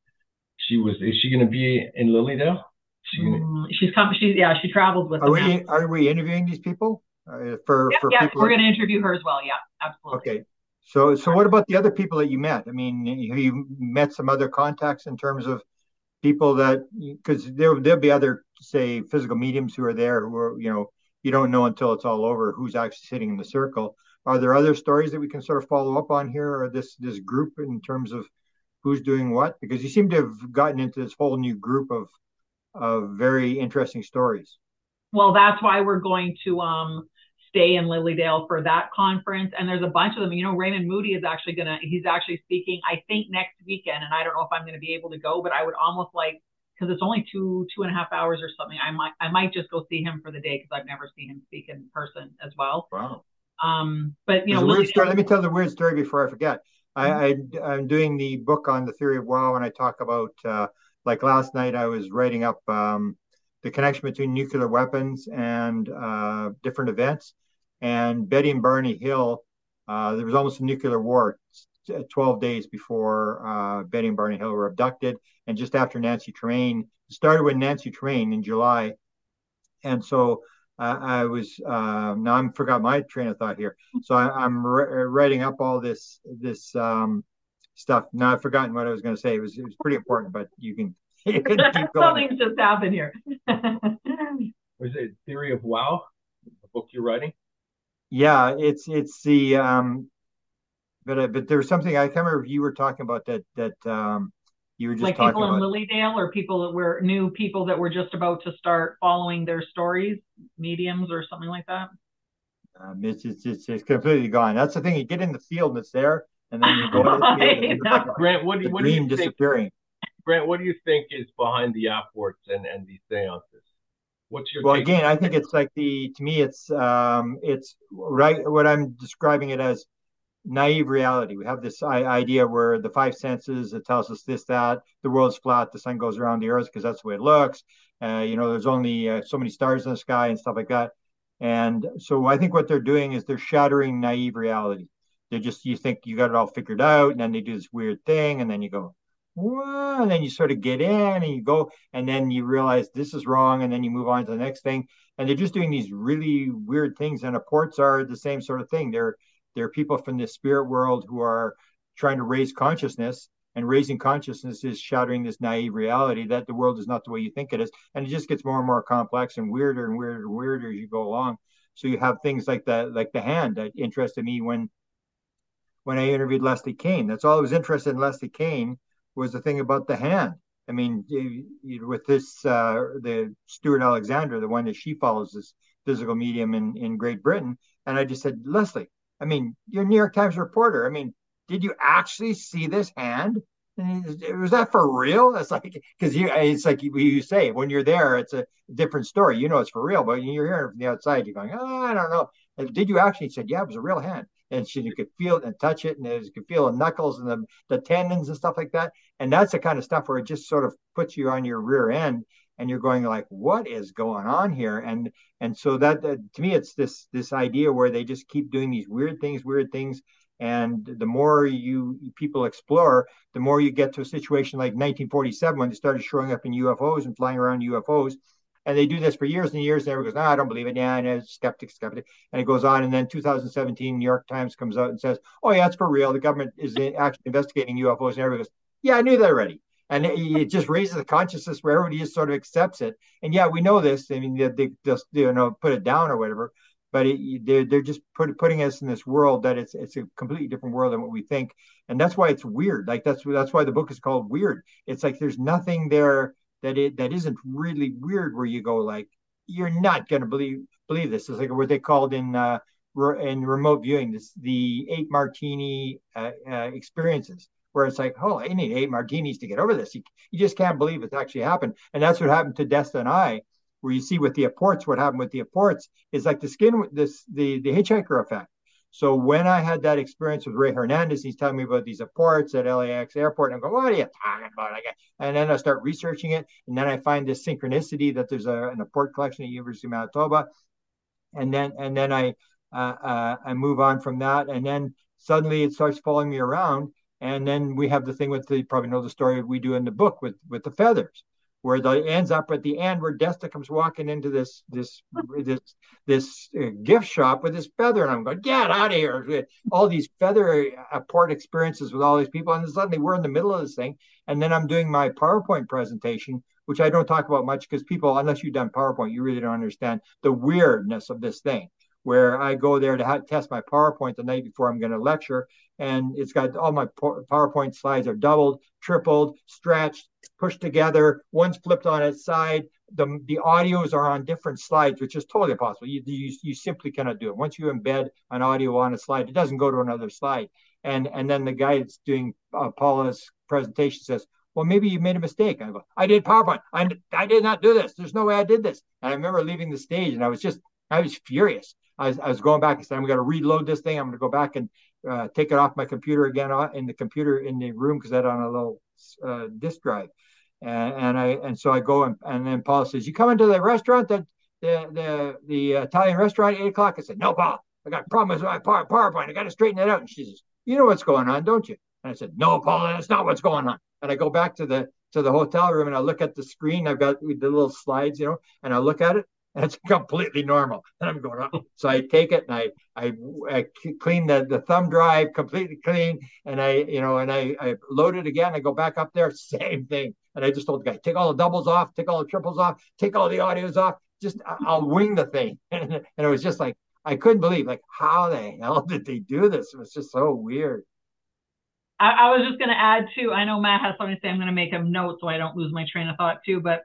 Speaker 6: Is she going to be in Lilydale?
Speaker 5: She's come. She travels with them.
Speaker 4: Are we interviewing these people? For people
Speaker 5: we're going to interview her as well. Yeah, absolutely.
Speaker 4: Okay. So what about the other people that you met? I mean, you met some other contacts in terms of people that, because there'll be other, say, physical mediums who are there who are, you don't know until it's all over who's actually sitting in the circle. Are there other stories that we can sort of follow up on here, or this group in terms of who's doing what? Because you seem to have gotten into this whole new group of very interesting stories.
Speaker 5: Well, that's why we're going to stay in Lilydale for that conference. And there's a bunch of them. Raymond Moody is he's actually speaking, I think, next weekend. And I don't know if I'm going to be able to go, but I would almost like, because it's only 2.5 hours or something, I might just go see him for the day, because I've never seen him speak in person as well.
Speaker 4: Wow.
Speaker 5: But
Speaker 4: let me tell the weird story before I forget. I'm doing the book on the theory of wow, and I talk about like last night I was writing up the connection between nuclear weapons and different events. And Betty and Barney Hill, there was almost a nuclear war 12 days before Betty and Barney Hill were abducted, and just after Nancy Tremaine. It started with Nancy Tremaine in July, and so. I was now I forgot my train of thought here. So I'm writing up all this stuff. Now I've forgotten what I was going to say. It was pretty important, but you can keep going.
Speaker 5: Something's just happened here.
Speaker 6: Was it Theory of Wow, the book you're writing?
Speaker 4: Yeah, it's the but there was something I can't remember if you were talking about that you were just
Speaker 5: like
Speaker 4: talking
Speaker 5: people
Speaker 4: about.
Speaker 5: in Lilydale, or people that were new people that were just about to start following their stories, mediums or something like that.
Speaker 4: It's completely gone. That's the thing. You get in the field and it's there, and then you go into the field and it's like
Speaker 6: Grant, what do you
Speaker 4: disappearing.
Speaker 6: Grant, what do you think is behind the apports and these seances? What's your take?
Speaker 4: Again, I think it's like to me it's right what I'm describing it as naive reality. We have this idea where the five senses, it tells us this, that the world's flat, the sun goes around the earth because that's the way it looks. There's only so many stars in the sky and stuff like that. And so I think what they're doing is they're shattering naive reality. You think you got it all figured out, and then they do this weird thing, and then you go, whoa, and then you sort of get in and you go, and then you realize this is wrong, and then you move on to the next thing. And they're just doing these really weird things, and apports are the same sort of thing. They're people from the spirit world who are trying to raise consciousness, and raising consciousness is shattering this naive reality that the world is not the way you think it is. And it just gets more and more complex and weirder and weirder and weirder as you go along. So you have things like the hand that interested me when I interviewed Leslie Kean. That's all I was interested in Leslie Kean was the thing about the hand. I mean, with this, the Stuart Alexander, the one that she follows, this physical medium in Great Britain. And I just said, Leslie, I mean, you're a New York Times reporter. I mean, did you actually see this hand? Was that for real? It's like, because it's like you say, when you're there, it's a different story. You know it's for real, but you're hearing from the outside, you're going, oh, I don't know. And did you actually? He said, yeah, it was a real hand. And you could feel it and touch it, and you could feel the knuckles and the tendons and stuff like that. And that's the kind of stuff where it just sort of puts you on your rear end, and you're going like, what is going on here? And so that to me, it's this idea where they just keep doing these weird things, and the more people explore, the more you get to a situation like 1947 when they started showing up in UFOs and flying around UFOs. And they do this for years and years. And everyone goes, no, I don't believe it. Yeah, and skeptic. And it goes on. And then 2017, New York Times comes out and says, oh, yeah, it's for real. The government is actually investigating UFOs. And everybody goes, yeah, I knew that already. And it just raises the consciousness where everybody just sort of accepts it. And yeah, we know this. I mean, they just put it down or whatever. But they're just putting us in this world that it's a completely different world than what we think. And that's why it's weird. Like that's why the book is called Weird. It's like there's nothing there that isn't really weird, where you go like, you're not going to believe this. It's like what they called in remote viewing, the 8 martini experiences, where it's like, oh, I need 8 martinis to get over this. You just can't believe it's actually happened. And that's what happened to Desta and I, where you see with the apports, what happened with the apports is like the hitchhiker effect. So when I had that experience with Ray Hernandez, he's telling me about these apports at LAX airport, and I go, what are you talking about? And then I start researching it, and then I find this synchronicity that there's an apport collection at University of Manitoba, and then I move on from that, and then suddenly it starts following me around, and then we have the thing with you probably know the story we do in the book with the feathers, where it ends up at the end where Desta comes walking into this gift shop with this feather, and I'm going, get out of here! All these feather apport experiences with all these people, and then suddenly we're in the middle of this thing, and then I'm doing my PowerPoint presentation, which I don't talk about much because people, unless you've done PowerPoint, you really don't understand the weirdness of this thing. Where I go there to test my PowerPoint the night before I'm going to lecture, and it's got all my PowerPoint slides are doubled, tripled, stretched, pushed together. One's flipped on its side. The audios are on different slides, which is totally impossible. You simply cannot do it. Once you embed an audio on a slide, it doesn't go to another slide. And then the guy that's doing Paula's presentation says, well, maybe you made a mistake. And I go, I did PowerPoint. I did not do this. There's no way I did this. And I remember leaving the stage, and I was furious. I was going back and saying, I'm going to reload this thing. I'm going to go back and take it off my computer again in the room, because that's on a little disk drive. And so I go, and then Paul says, you come into the restaurant, the Italian restaurant at 8 o'clock? I said, no, Paul, I got problems with my PowerPoint. I got to straighten it out. And she says, you know what's going on, don't you? And I said, no, Paul, that's not what's going on. And I go back to the hotel room, and I look at the screen. I've got the little slides, and I look at it. And it's completely normal. And I'm going, oh. So I take it, and I clean the thumb drive completely clean, and I load it again. I go back up there, same thing. And I just told the guy, take all the doubles off, take all the triples off, take all the audios off. Just I'll wing the thing. And it was just like, I couldn't believe, like, how the hell did they do this? It was just so weird.
Speaker 5: I was just going to add too. I know Matt has something to say. I'm going to make a note so I don't lose my train of thought too. But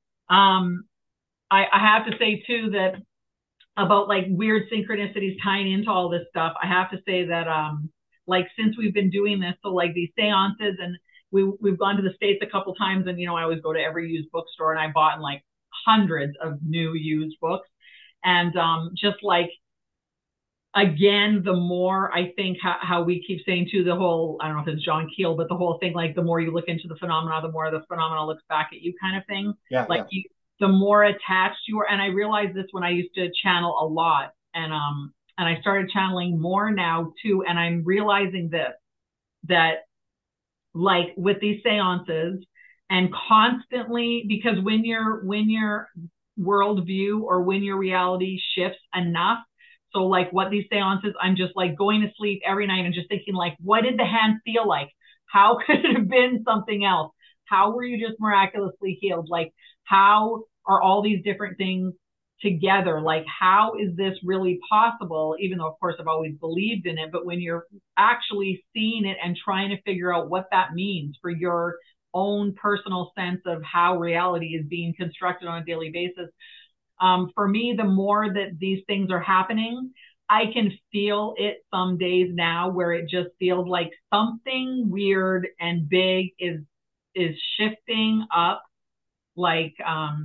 Speaker 5: I have to say too that about like weird synchronicities tying into all this stuff, I have to say that like since we've been doing this, so like these seances, and we've gone to the States a couple times, and I always go to every used bookstore, and I bought like hundreds of new used books, and just like, again, the more I think how we keep saying too, the whole, I don't know if it's John Keel, but the whole thing, like the more you look into the phenomena, the more the phenomena looks back at you, kind of thing.
Speaker 4: Yeah.
Speaker 5: Like the more attached you are. And I realized this when I used to channel a lot, and I started channeling more now too. And I'm realizing that like with these seances, and constantly, because when your worldview or when your reality shifts enough, so like what these seances, I'm just like going to sleep every night and just thinking like, what did the hand feel like? How could it have been something else? How were you just miraculously healed? Like, how are all these different things together? Like, how is this really possible? Even though, of course, I've always believed in it, but when you're actually seeing it and trying to figure out what that means for your own personal sense of how reality is being constructed on a daily basis, for me, the more that these things are happening, I can feel it some days now where it just feels like something weird and big is shifting up. Like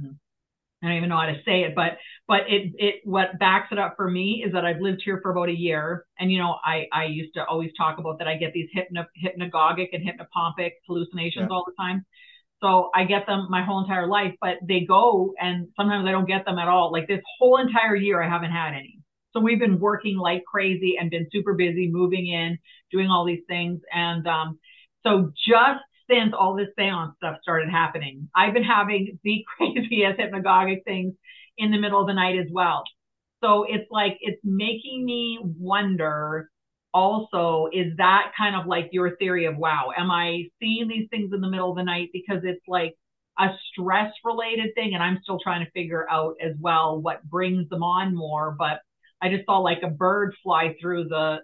Speaker 5: I don't even know how to say it, but it what backs it up for me is that I've lived here for about a year, and I used to always talk about that I get these hypnagogic and hypnopompic hallucinations all the time. So I get them my whole entire life, but they go, and sometimes I don't get them at all. Like this whole entire year, I haven't had any. So we've been working like crazy and been super busy, moving in, doing all these things, and so just since all this seance stuff started happening, I've been having the craziest hypnagogic things in the middle of the night as well. So it's like, it's making me wonder also, is that kind of like your theory of, wow, am I seeing these things in the middle of the night because it's like a stress related thing? And I'm still trying to figure out as well what brings them on more. But I just saw like a bird fly through the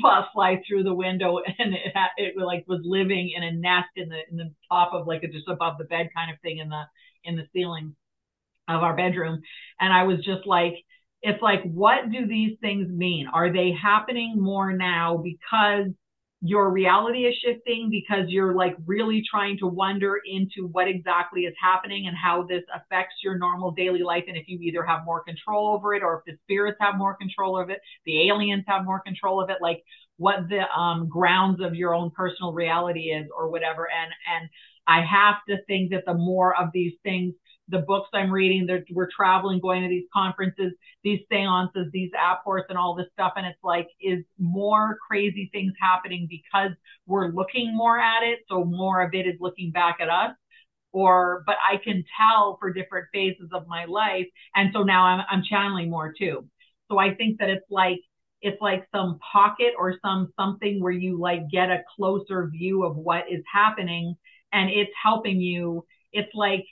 Speaker 5: window, and it like was living in a nest in the top of like just above the bed kind of thing in the ceiling of our bedroom. And I was just like, it's like, what do these things mean? Are they happening more now because your reality is shifting, because you're like really trying to wonder into what exactly is happening and how this affects your normal daily life, and if you either have more control over it, or if the spirits have more control of it, the aliens have more control of it, like what the grounds of your own personal reality is or whatever. And I have to think that the more of these things, the books I'm reading, we're traveling, going to these conferences, these seances, these apports and all this stuff. And it's like, is more crazy things happening because we're looking more at it? So more of it is looking back at us, but I can tell for different phases of my life. And so now I'm channeling more too. So I think that it's like some pocket or something where you like get a closer view of what is happening, and it's helping you. It's like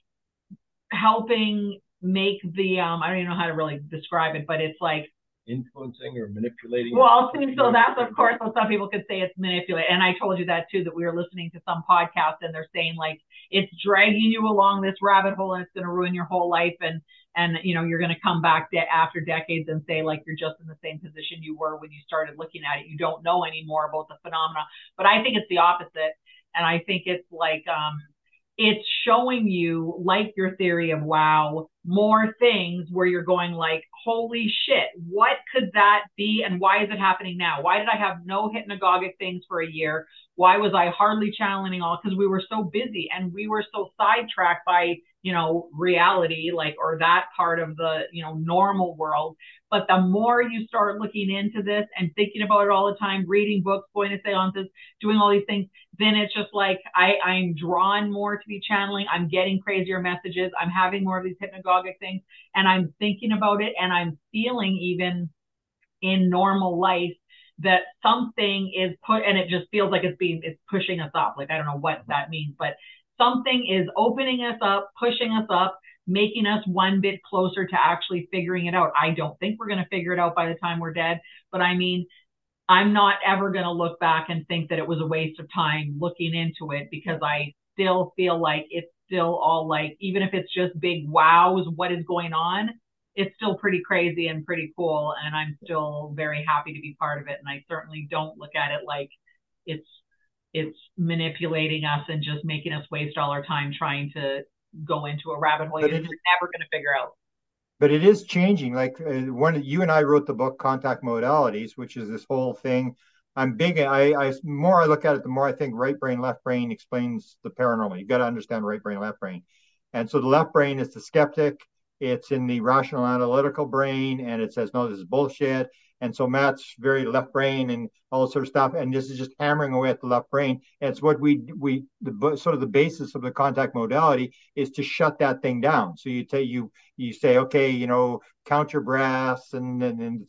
Speaker 5: helping make the I don't even know how to really describe it, but it's like
Speaker 6: influencing or manipulating.
Speaker 5: Well, so that's of course what some people could say, it's manipulate. And I told you that too, that we were listening to some podcast and they're saying like it's dragging you along this rabbit hole and it's going to ruin your whole life, and you're going to come back after decades and say like you're just in the same position you were when you started looking at it. You don't know anymore about the phenomena. But I think it's the opposite, and I think it's like it's showing you, like your theory of wow, more things where you're going like, holy shit, what could that be? And why is it happening now? Why did I have no hypnagogic things for a year? Why was I hardly channeling all? Because we were so busy and we were so sidetracked by, reality, like, or that part of the, normal world. But the more you start looking into this and thinking about it all the time, reading books, going to seances, doing all these things, then it's just like I'm drawn more to be channeling. I'm getting crazier messages. I'm having more of these hypnagogic things, and I'm thinking about it, and I'm feeling even in normal life that something is and it just feels like it's pushing us up. Like, I don't know what that means, but something is opening us up, pushing us up, making us one bit closer to actually figuring it out. I don't think we're going to figure it out by the time we're dead, but I mean, I'm not ever going to look back and think that it was a waste of time looking into it, because I still feel like it's still all like, even if it's just big wows, what is going on, it's still pretty crazy and pretty cool. And I'm still very happy to be part of it. And I certainly don't look at it like it's manipulating us and just making us waste all our time trying to go into a rabbit hole you're never going to figure out.
Speaker 4: But it is changing. Like you and I wrote the book Contact Modalities, which is this whole thing. I'm big. The more I look at it, the more I think right brain, left brain explains the paranormal. You got to understand right brain, left brain. And so the left brain is the skeptic. It's in the rational analytical brain, and it says, no, this is bullshit. And so Matt's very left brain and all this sort of stuff. And this is just hammering away at the left brain. And it's what the sort of the basis of the contact modality is to shut that thing down. So you say, okay, count your breaths, and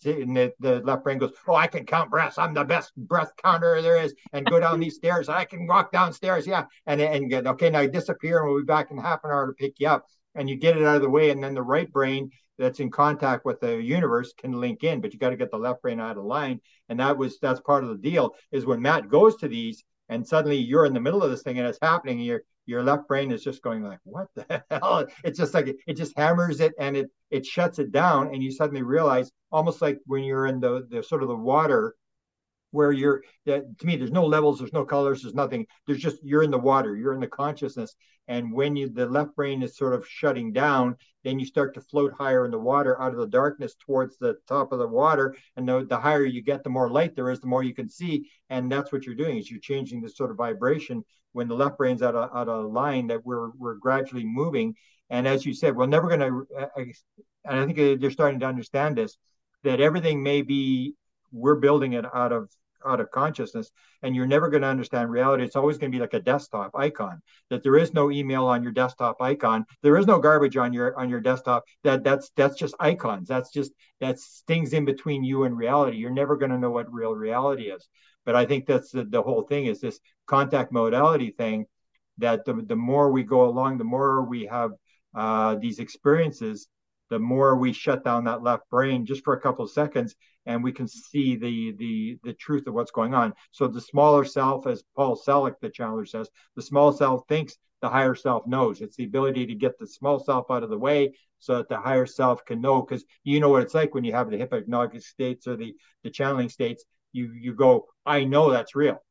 Speaker 4: the left brain goes, oh, I can count breaths. I'm the best breath counter there is, and go down these stairs. I can walk downstairs. Yeah. And get, okay, now disappear, and we'll be back in half an hour to pick you up. And you get it out of the way. And then the right brain that's in contact with the universe can link in, but you got to get the left brain out of line. And that's part of the deal, is when Matt goes to these and suddenly you're in the middle of this thing and it's happening. Your left brain is just going like, what the hell? It's just like it just hammers it and it shuts it down, and you suddenly realize, almost like when you're in the sort of the water, where to me, there's no levels, there's no colors, there's nothing. There's just, you're in the water, you're in the consciousness. And when the left brain is sort of shutting down, then you start to float higher in the water, out of the darkness towards the top of the water. And the higher you get, the more light there is, the more you can see. And that's what you're doing, is you're changing this sort of vibration. When the left brain's out of line, that we're gradually moving. And as you said, we're never going to, and I think they're starting to understand this, that everything may be, we're building it out of consciousness, and you're never going to understand reality. It's always going to be like a desktop icon, that there is no email on your desktop icon, there is no garbage on your desktop. That's just icons. That's things in between you and reality. You're never going to know what real reality is. But I think that's the whole thing, is this contact modality thing, that the more we go along, the more we have these experiences, the more we shut down that left brain just for a couple of seconds, and we can see the truth of what's going on. So the smaller self, as Paul Selig, the channeler, says, the small self thinks, the higher self knows. It's the ability to get the small self out of the way so that the higher self can know, because you know what it's like when you have the hypnagogic states or the channeling states. You go, I know that's real.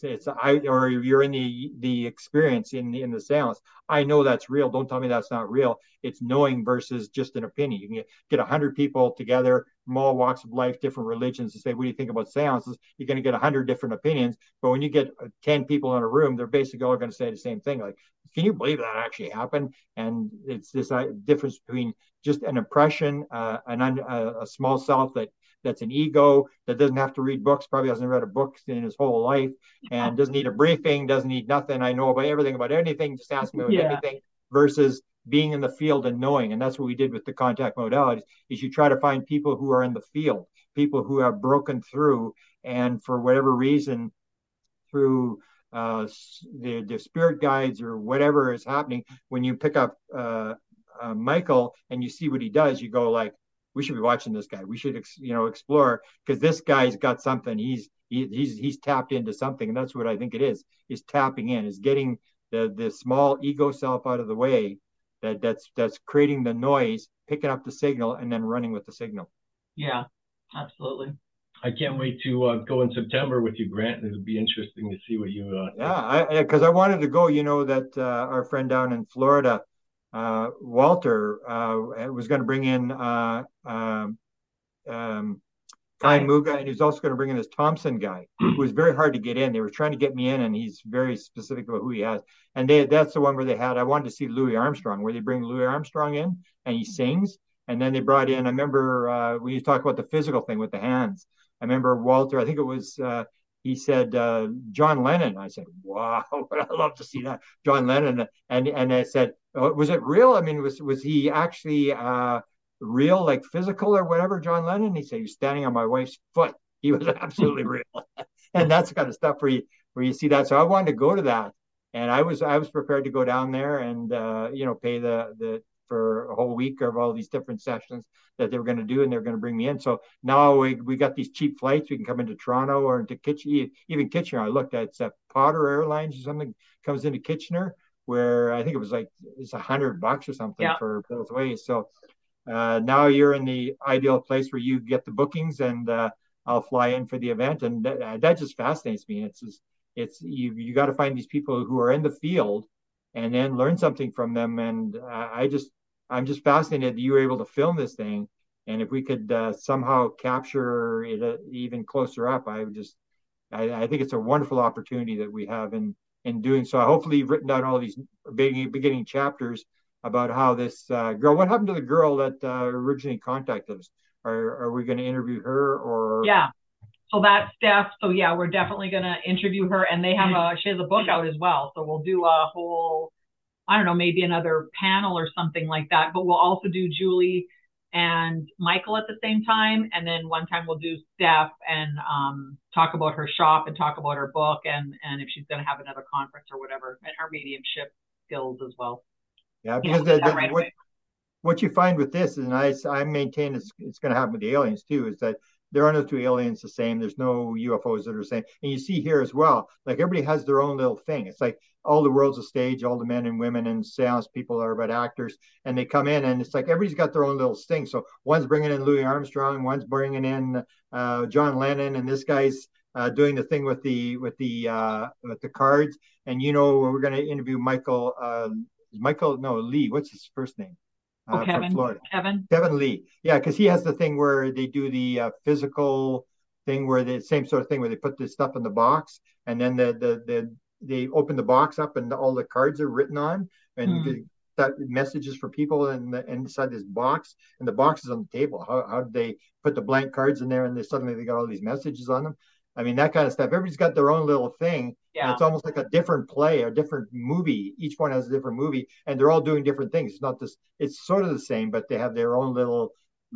Speaker 4: Or you're in the experience in the seance. I know that's real. Don't tell me that's not real. It's knowing versus just an opinion. You can get 100 people together from all walks of life, different religions, to say, what do you think about seances? You're going to get 100 different opinions. But when you get 10 people in a room, they're basically all going to say the same thing. Like, can you believe that actually happened? And it's this difference between just an impression, a small self that's an ego, that doesn't have to read books, probably hasn't read a book in his whole life, and doesn't need a briefing, doesn't need nothing. I know about everything about anything, just ask me about anything, versus being in the field and knowing. And that's what we did with the contact modalities, is you try to find people who are in the field, people who have broken through, and for whatever reason, through the spirit guides or whatever is happening, when you pick up Michael and you see what he does, you go like, we should be watching this guy. We should, explore, because this guy's got something. He's tapped into something, and that's what I think it is tapping in, is getting the small ego self out of the way, that's creating the noise, picking up the signal, and then running with the signal.
Speaker 5: Yeah, absolutely.
Speaker 6: I can't wait to go in September with you, Grant. It'll be interesting to see what you.
Speaker 4: Because I wanted to go. That our friend down in Florida, Walter, was going to bring in Kai Muga, and he was also going to bring in this Thompson guy, who was very hard to get in. They were trying to get me in, and he's very specific about who he has. And that's the one where I wanted to see Louis Armstrong, where they bring Louis Armstrong in, and he sings. And then they brought in, I remember when you talk about the physical thing with the hands, I remember Walter, I think it was, he said, John Lennon. I said, wow, I'd love to see that. John Lennon. And I said, oh, was it real? I mean, was he actually real, like physical or whatever, John Lennon? He said, he was standing on my wife's foot. He was absolutely real. And that's the kind of stuff where you see that. So I wanted to go to that. And I was prepared to go down there and, pay the for a whole week of all these different sessions that they were going to do, and they're going to bring me in. So now we got these cheap flights. We can come into Toronto or into Kitchener, even Kitchener. I looked at Potter Airlines or something comes into Kitchener, where I think it was like it's $100 or something for both ways. So now you're in the ideal place where you get the bookings, and I'll fly in for the event, and that just fascinates me. It's you got to find these people who are in the field, and then learn something from them. And I'm just fascinated that you were able to film this thing. And if we could somehow capture it even closer up, I think it's a wonderful opportunity that we have in doing so. Hopefully you've written down all these beginning chapters about how this girl, what happened to the girl that originally contacted us? Are we going to interview her or?
Speaker 5: Yeah. So that's Steph. So yeah, we're definitely going to interview her, and she has a book out as well. So we'll do a whole, I don't know, maybe another panel or something like that, but we'll also do Julie and Michael at the same time. And then one time we'll do Steph and talk about her shop and talk about her book, and if she's going to have another conference or whatever, and her mediumship skills as well.
Speaker 4: Yeah, because what you find with this, and I maintain it's going to happen with the aliens too, is that there are no two aliens the same. There's no UFOs that are the same. And you see here as well, like everybody has their own little thing. It's like all the world's a stage, all the men and women and seance people are about actors, and they come in and it's like everybody's got their own little sting. So one's bringing in Louis Armstrong, one's bringing in John Lennon, and this guy's doing the thing with the cards. And we're going to interview Lee. What's his first name?
Speaker 5: Kevin.
Speaker 4: From Florida.
Speaker 5: Kevin
Speaker 4: Lee. Yeah, because he has the thing where they do the physical thing, where the same sort of thing where they put this stuff in the box, and then they open the box up, and all the cards are written on, and that messages for people inside this box, and the box is on the table. How did they put the blank cards in there, and suddenly they got all these messages on them? I mean, that kind of stuff. Everybody's got their own little thing. Yeah. And it's almost like a different play, a different movie. Each one has a different movie, and they're all doing different things. It's not this. It's sort of the same, but they have their own little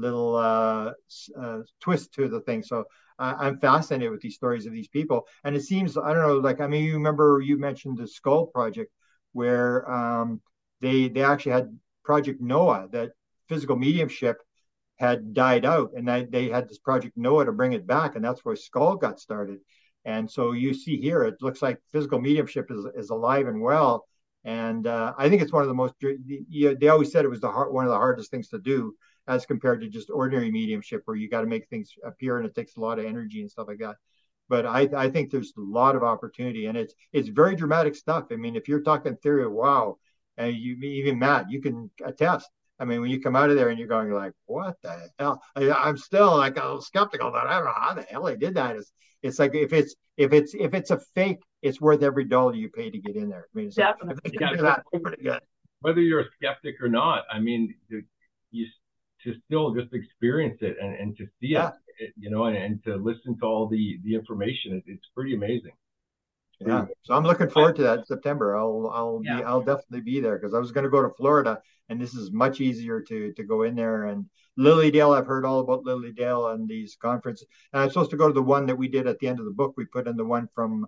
Speaker 4: twist to the thing. So I'm fascinated with these stories of these people. And it seems, I don't know, like, I mean, you remember you mentioned the Skull Project, where they actually had Project Noah, that physical mediumship had died out, and they had this Project Noah to bring it back, and that's where Skull got started. And so you see here, it looks like physical mediumship is alive and well. And I think it's one of the most. They always said it was one of the hardest things to do, as compared to just ordinary mediumship, where you got to make things appear, and it takes a lot of energy and stuff like that. But I think there's a lot of opportunity, and it's very dramatic stuff. I mean, if you're talking theory of wow, and even Matt, you can attest. I mean, when you come out of there and you're going like, what the hell? I'm still like a little skeptical, but I don't know how the hell they did that. It's like if it's a fake, it's worth every dollar you pay to get in there. I mean, it's
Speaker 5: definitely.
Speaker 4: Like, pretty good.
Speaker 6: Whether you're a skeptic or not, I mean, you to still just experience it and to see it, and to listen to all the information, it's pretty amazing.
Speaker 4: Yeah, so I'm looking forward to that in September. I'll definitely be there, because I was going to go to Florida, and this is much easier to go in there. And Lily Dale, I've heard all about Lily Dale and these conferences. And I'm supposed to go to the one that we did at the end of the book. We put in the one from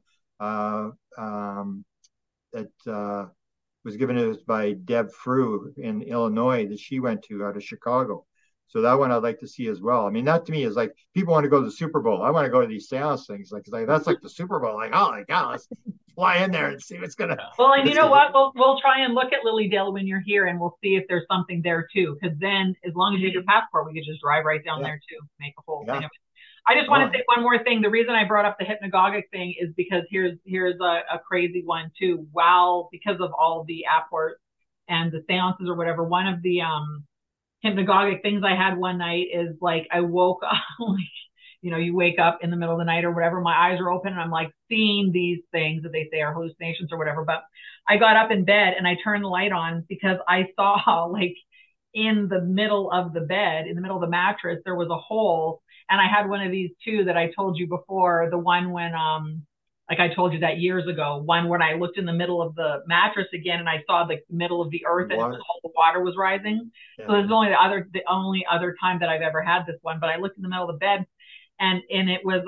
Speaker 4: that was given to us by Deb Frew in Illinois, that she went to out of Chicago. So that one I'd like to see as well. I mean, that to me is like, people want to go to the Super Bowl. I want to go to these seance things. Like that's like the Super Bowl. Like, oh my God, let's fly in there and see what's gonna.
Speaker 5: Well, and you know what? We'll try and look at Lily Dale when you're here, and we'll see if there's something there too. Because then, as long as you have your passport, we could just drive right down there too, make a whole thing of it. I just want to say one more thing. The reason I brought up the hypnagogic thing is because here's a crazy one too. Wow, because of all the apports and the seances or whatever, one of the hypnagogic things I had one night is like, I woke up, like, you wake up in the middle of the night or whatever, my eyes are open and I'm like seeing these things that they say are hallucinations or whatever. But I got up in bed and I turned the light on, because I saw, like, in the middle of the bed, in the middle of the mattress, there was a hole. And I had one of these too that I told you before, the one when like I told you that years ago, one when I looked in the middle of the mattress again and I saw the middle of the earth and all the water was rising. Yeah. So this is the only other time that I've ever had this one. But I looked in the middle of the bed, and it was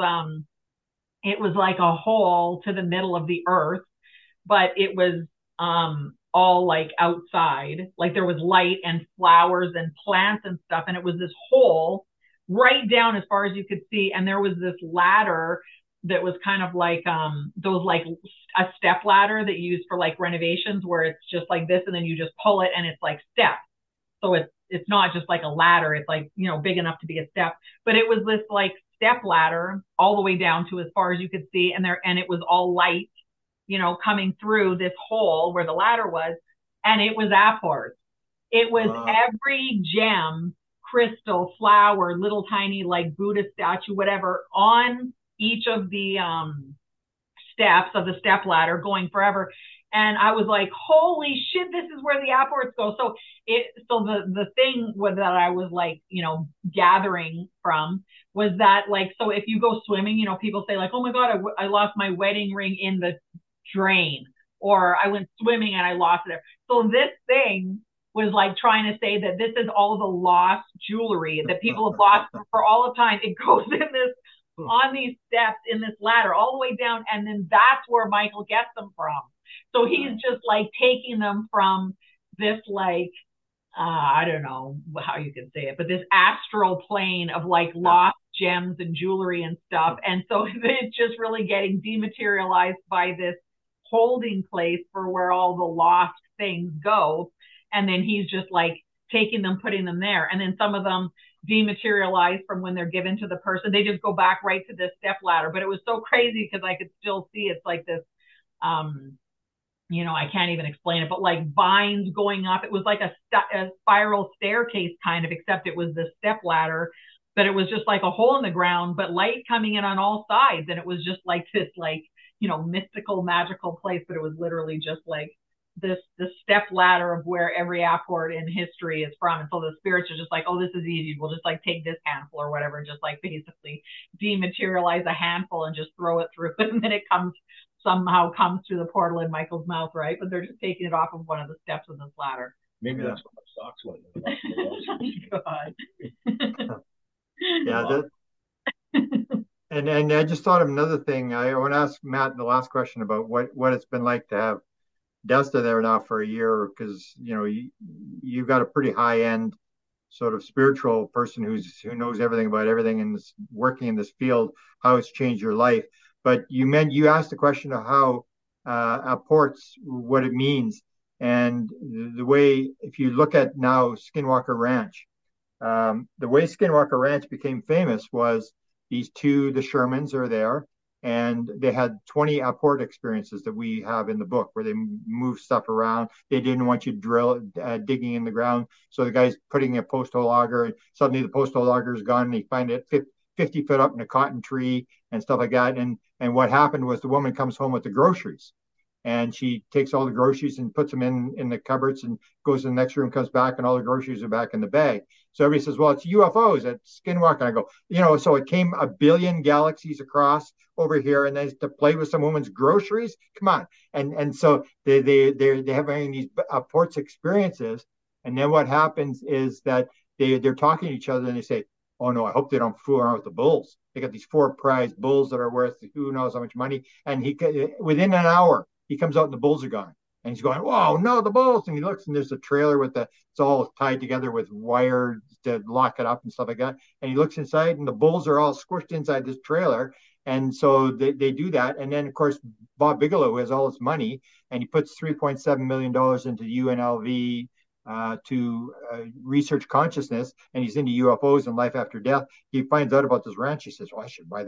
Speaker 5: like a hole to the middle of the earth, but it was all like outside, like there was light and flowers and plants and stuff, and it was this hole right down as far as you could see, and there was this ladder that was kind of like those, like a step ladder that you use for like renovations, where it's just like this and then you just pull it and it's like steps. So it's not just like a ladder, it's like, big enough to be a step, but it was this like step ladder all the way down to as far as you could see, and it was all light, coming through this hole where the ladder was, and it was apports. It was every gem, crystal, flower, little tiny like Buddha statue, whatever, on each of the steps of the step ladder, going forever. And I was like, holy shit, this is where the apports go. So the thing that I was like, gathering from was that, like, so if you go swimming, people say like, oh my God, I lost my wedding ring in the drain, or I went swimming and I lost it there. So this thing was like trying to say that this is all the lost jewelry that people have lost for all of time. It goes in this, on these steps in this ladder all the way down, and then that's where Michael gets them from. So he's just like taking them from this, like, I don't know how you can say it, but this astral plane of like lost gems and jewelry and stuff. And so it's just really getting dematerialized by this holding place for where all the lost things go. And then he's just like taking them, putting them there. And then some of them dematerialize from when they're given to the person. They just go back right to this step ladder. But it was so crazy because I could still see it's like this, I can't even explain it, but like vines going up. It was like a spiral staircase kind of, except it was this step ladder, but it was just like a hole in the ground, but light coming in on all sides. And it was just like this, like, mystical, magical place, but it was literally just like this step ladder of where every airport in history is from. And so the spirits are just like, oh, this is easy. We'll just like take this handful or whatever, just like basically dematerialize a handful and just throw it through. And then it somehow comes through the portal in Michael's mouth, right? But they're just taking it off of one of the steps of this ladder.
Speaker 6: Maybe that's what my socks went.
Speaker 4: Yeah, and I just thought of another thing. I want to ask Matt the last question about what it's been like to have Desta there now for a year, because you've got a pretty high end sort of spiritual person who knows everything about everything and is working in this field, how it's changed your life. But you asked the question of how apports, what it means, and the way, if you look at now Skinwalker Ranch, the way Skinwalker Ranch became famous was the Shermans are there, and they had 20 apport experiences that we have in the book where they move stuff around. They didn't want you digging in the ground. So the guy's putting a post hole auger, and suddenly the post hole auger is gone, and they find it 50 foot up in a cotton tree and stuff like that. And what happened was the woman comes home with the groceries, and she takes all the groceries and puts them in the cupboards and goes to the next room, comes back, and all the groceries are back in the bag. So everybody says, well, it's UFOs at Skinwalker. And I go, so it came a billion galaxies across over here, and then to play with some woman's groceries? Come on. And so they have these ports experiences. And then what happens is that they're talking to each other, and they say, oh no, I hope they don't fool around with the bulls. They got these 4 prize bulls that are worth who knows how much money. And within an hour, he comes out and the bulls are gone. And he's going, whoa, no, the bulls. And he looks, and there's a trailer it's all tied together with wire to lock it up and stuff like that. And he looks inside, and the bulls are all squished inside this trailer. And so they do that. And then, of course, Bob Bigelow, who has all his money, and he puts $3.7 million into UNLV to research consciousness, and he's into UFOs and life after death. He finds out about this ranch. He says, well,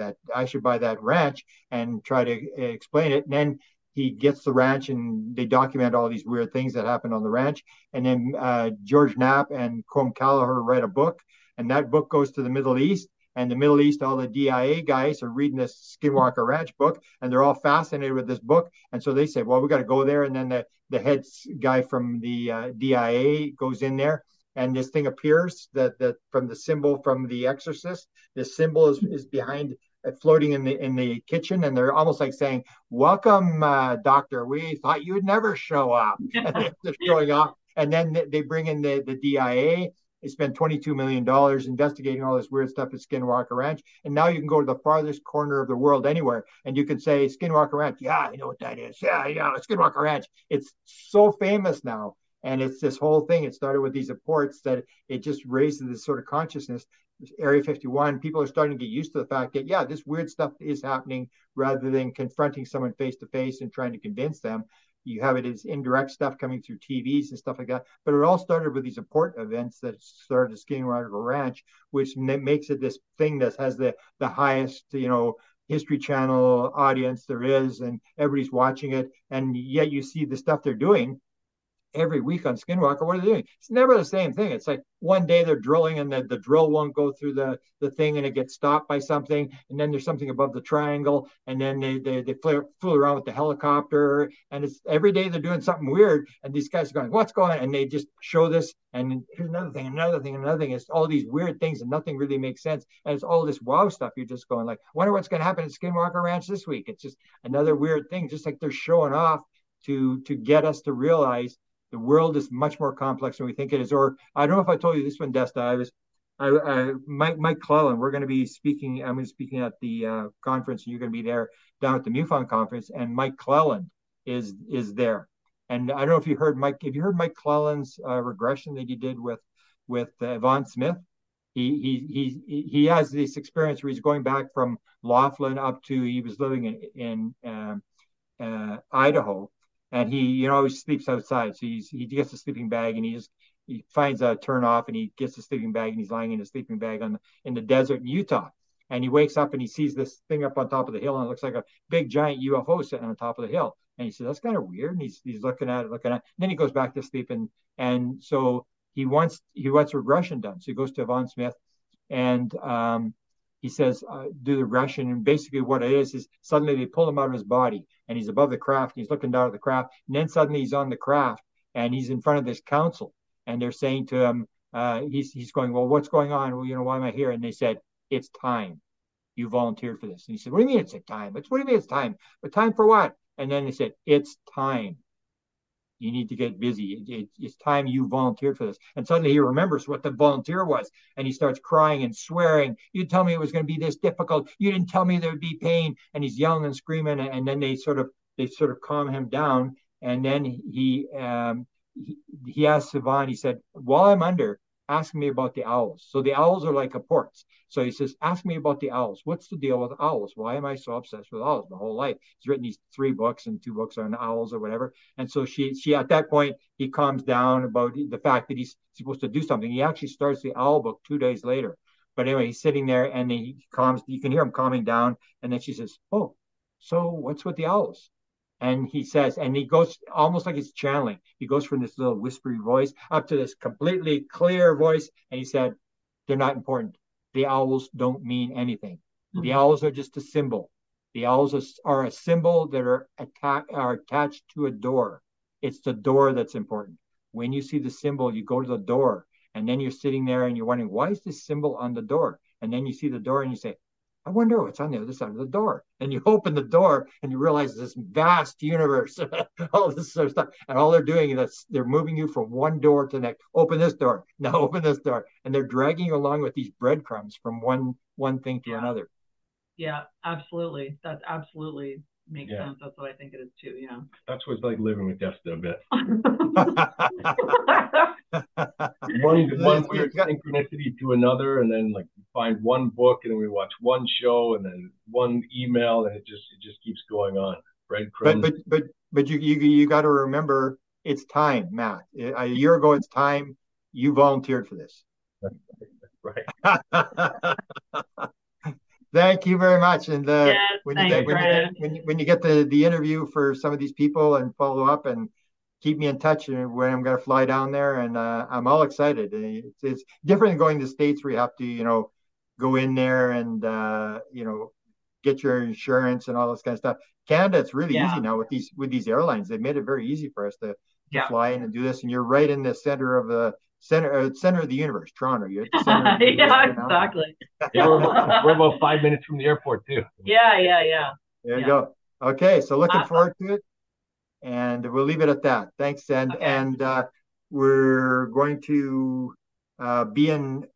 Speaker 4: I should buy that ranch and try to explain it. And then he gets the ranch, and they document all these weird things that happened on the ranch. And then George Knapp and Colm Kelleher write a book, and that book goes to the Middle East. And the Middle East, all the DIA guys are reading this Skinwalker Ranch book, and they're all fascinated with this book. And so they say, well, we got to go there. And then the head guy from the DIA goes in there, and this thing appears that from the symbol from The Exorcist. This symbol is behind, floating in the kitchen, and they're almost like saying, welcome, doctor, we thought you would never show up. And they're showing up, and then they bring in the DIA. They spent $22 million investigating all this weird stuff at Skinwalker Ranch. And now you can go to the farthest corner of the world anywhere, and you can say, Skinwalker Ranch, yeah, I know what that is. Yeah, Skinwalker Ranch. It's so famous now. And it's this whole thing. It started with these reports that it just raises this sort of consciousness. Area 51, people are starting to get used to the fact that, yeah, this weird stuff is happening, rather than confronting someone face to face and trying to convince them. You have it as indirect stuff coming through TVs and stuff like that. But it all started with these apport events that started at Skinwalker Ranch, which makes it this thing that has the highest, History Channel audience there is, and everybody's watching it. And yet you see the stuff they're doing every week on Skinwalker. What are they doing? It's never the same thing. It's like one day they're drilling, and the drill won't go through the thing, and it gets stopped by something, and then there's something above the triangle, and then they fool around with the helicopter, and it's every day they're doing something weird, and these guys are going, what's going on? And they just show this, and here's another thing. It's all these weird things, and nothing really makes sense, and it's all this wow stuff. You're just going like, wonder what's going to happen at Skinwalker Ranch this week. It's just another weird thing, just like they're showing off to get us to realize the world is much more complex than we think it is. Or I don't know if I told you this one, Desta. Mike Clelland. We're going to be speaking. I'm going to be speaking at the conference, and you're going to be there down at the MUFON conference. And Mike Clelland is there. And I don't know if you heard Mike. Have you heard Mike Clelland's regression that he did with Yvonne Smith? he has this experience where he's going back from Laughlin up to, he was living in Idaho, and he always sleeps outside. So he gets a sleeping bag, and he finds a turn off, and he gets a sleeping bag, and he's lying in a sleeping bag in the desert in Utah. And he wakes up and he sees this thing up on top of the hill, and it looks like a big giant UFO sitting on top of the hill. And he says, that's kind of weird. And he's looking at it. And then he goes back to sleep. And so he wants regression done. So he goes to Yvonne Smith, and he says, do the regression. And basically what it is suddenly they pull him out of his body, and he's above the craft, and he's looking down at the craft. And then suddenly he's on the craft, and he's in front of this council. And they're saying to him, he's going, well, what's going on? Well, why am I here? And they said, it's time. You volunteered for this. And he said, what do you mean it's time? What do you mean it's time? But time for what? And then they said, it's time. You need to get busy. It's time you volunteered for this. And suddenly he remembers what the volunteer was. And he starts crying and swearing. You told me it was going to be this difficult. You didn't tell me there would be pain. And he's yelling and screaming. And then they sort of calm him down. And then he asked Yvonne, he said, while I'm under, ask me about the owls. So the owls are like apports. So he says, ask me about the owls. What's the deal with owls? Why am I so obsessed with owls my whole life? He's written these 3 books and 2 books on owls or whatever. And so she at that point, he calms down about the fact that he's supposed to do something. He actually starts the owl book 2 days later. But anyway, he's sitting there and you can hear him calming down. And then she says, oh, so what's with the owls? And he says, and he goes almost like he's channeling. He goes from this little whispery voice up to this completely clear voice. And he said, they're not important. The owls don't mean anything. Mm-hmm. The owls are just a symbol. The owls are a symbol that are attached to a door. It's the door that's important. When you see the symbol, you go to the door, and then you're sitting there and you're wondering, why is this symbol on the door? And then you see the door and you say, I wonder what's on the other side of the door. And you open the door and you realize this vast universe, all this sort of stuff. And all they're doing is they're moving you from one door to the next. Open this door. Now open this door. And they're dragging you along with these breadcrumbs from one thing to another.
Speaker 5: Yeah, absolutely. That absolutely makes sense. That's what I think it is too. Yeah.
Speaker 6: That's what it's like living with Desta a bit. one weird synchronicity to another, and then like we find one book, and then we watch one show, and then one email, and it just keeps going on. Breadcrumbs.
Speaker 4: But you got to remember, it's time, Matt. A year ago, it's time. You volunteered for this.
Speaker 6: Right.
Speaker 4: Thank you very much. And when you get the interview for some of these people and follow up and keep me in touch when I'm going to fly down there. And I'm all excited. It's different than going to the States where you have to, go in there and, get your insurance and all this kind of stuff. Canada, it's really easy now with these airlines. They've made it very easy for us to fly in and do this. And you're right in the center of the universe, Toronto. You're at the center of the universe
Speaker 5: exactly.
Speaker 6: Yeah, we're about 5 minutes from the airport too.
Speaker 5: Yeah.
Speaker 4: There you go. Okay, so looking forward to it, and we'll leave it at that. Thanks, and we're going to be in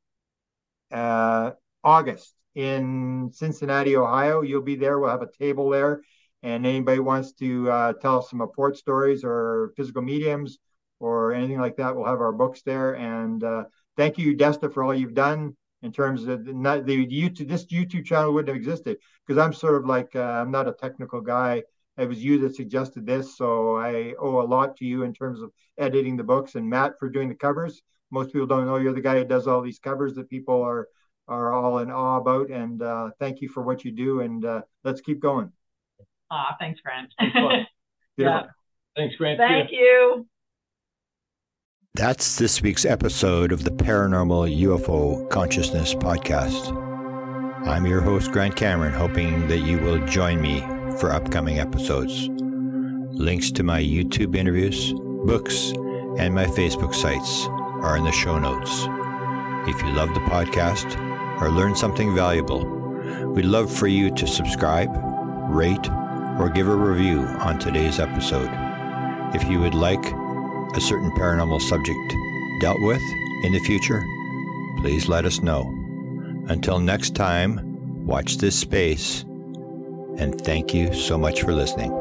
Speaker 4: August in Cincinnati, Ohio. You'll be there. We'll have a table there, and anybody wants to tell us some apport stories or physical mediums or anything like that, we'll have our books there. And thank you, Desta, for all you've done in terms of this YouTube channel wouldn't have existed because I'm sort of like, I'm not a technical guy. It was you that suggested this. So I owe a lot to you in terms of editing the books, and Matt for doing the covers. Most people don't know you're the guy who does all these covers that people are all in awe about. And thank you for what you do. And let's keep going.
Speaker 5: Thanks, Grant.
Speaker 6: Yeah. Thanks, Grant.
Speaker 5: Thank you.
Speaker 3: That's this week's episode of the Paranormal UFO Consciousness Podcast. I'm your host, Grant Cameron, hoping that you will join me for upcoming episodes. Links to my YouTube interviews, books, and my Facebook sites are in the show notes. If you love the podcast or learn something valuable, we'd love for you to subscribe, rate, or give a review on today's episode. If you would like a certain paranormal subject dealt with in the future, please let us know. Until next time, watch this space, and thank you so much for listening.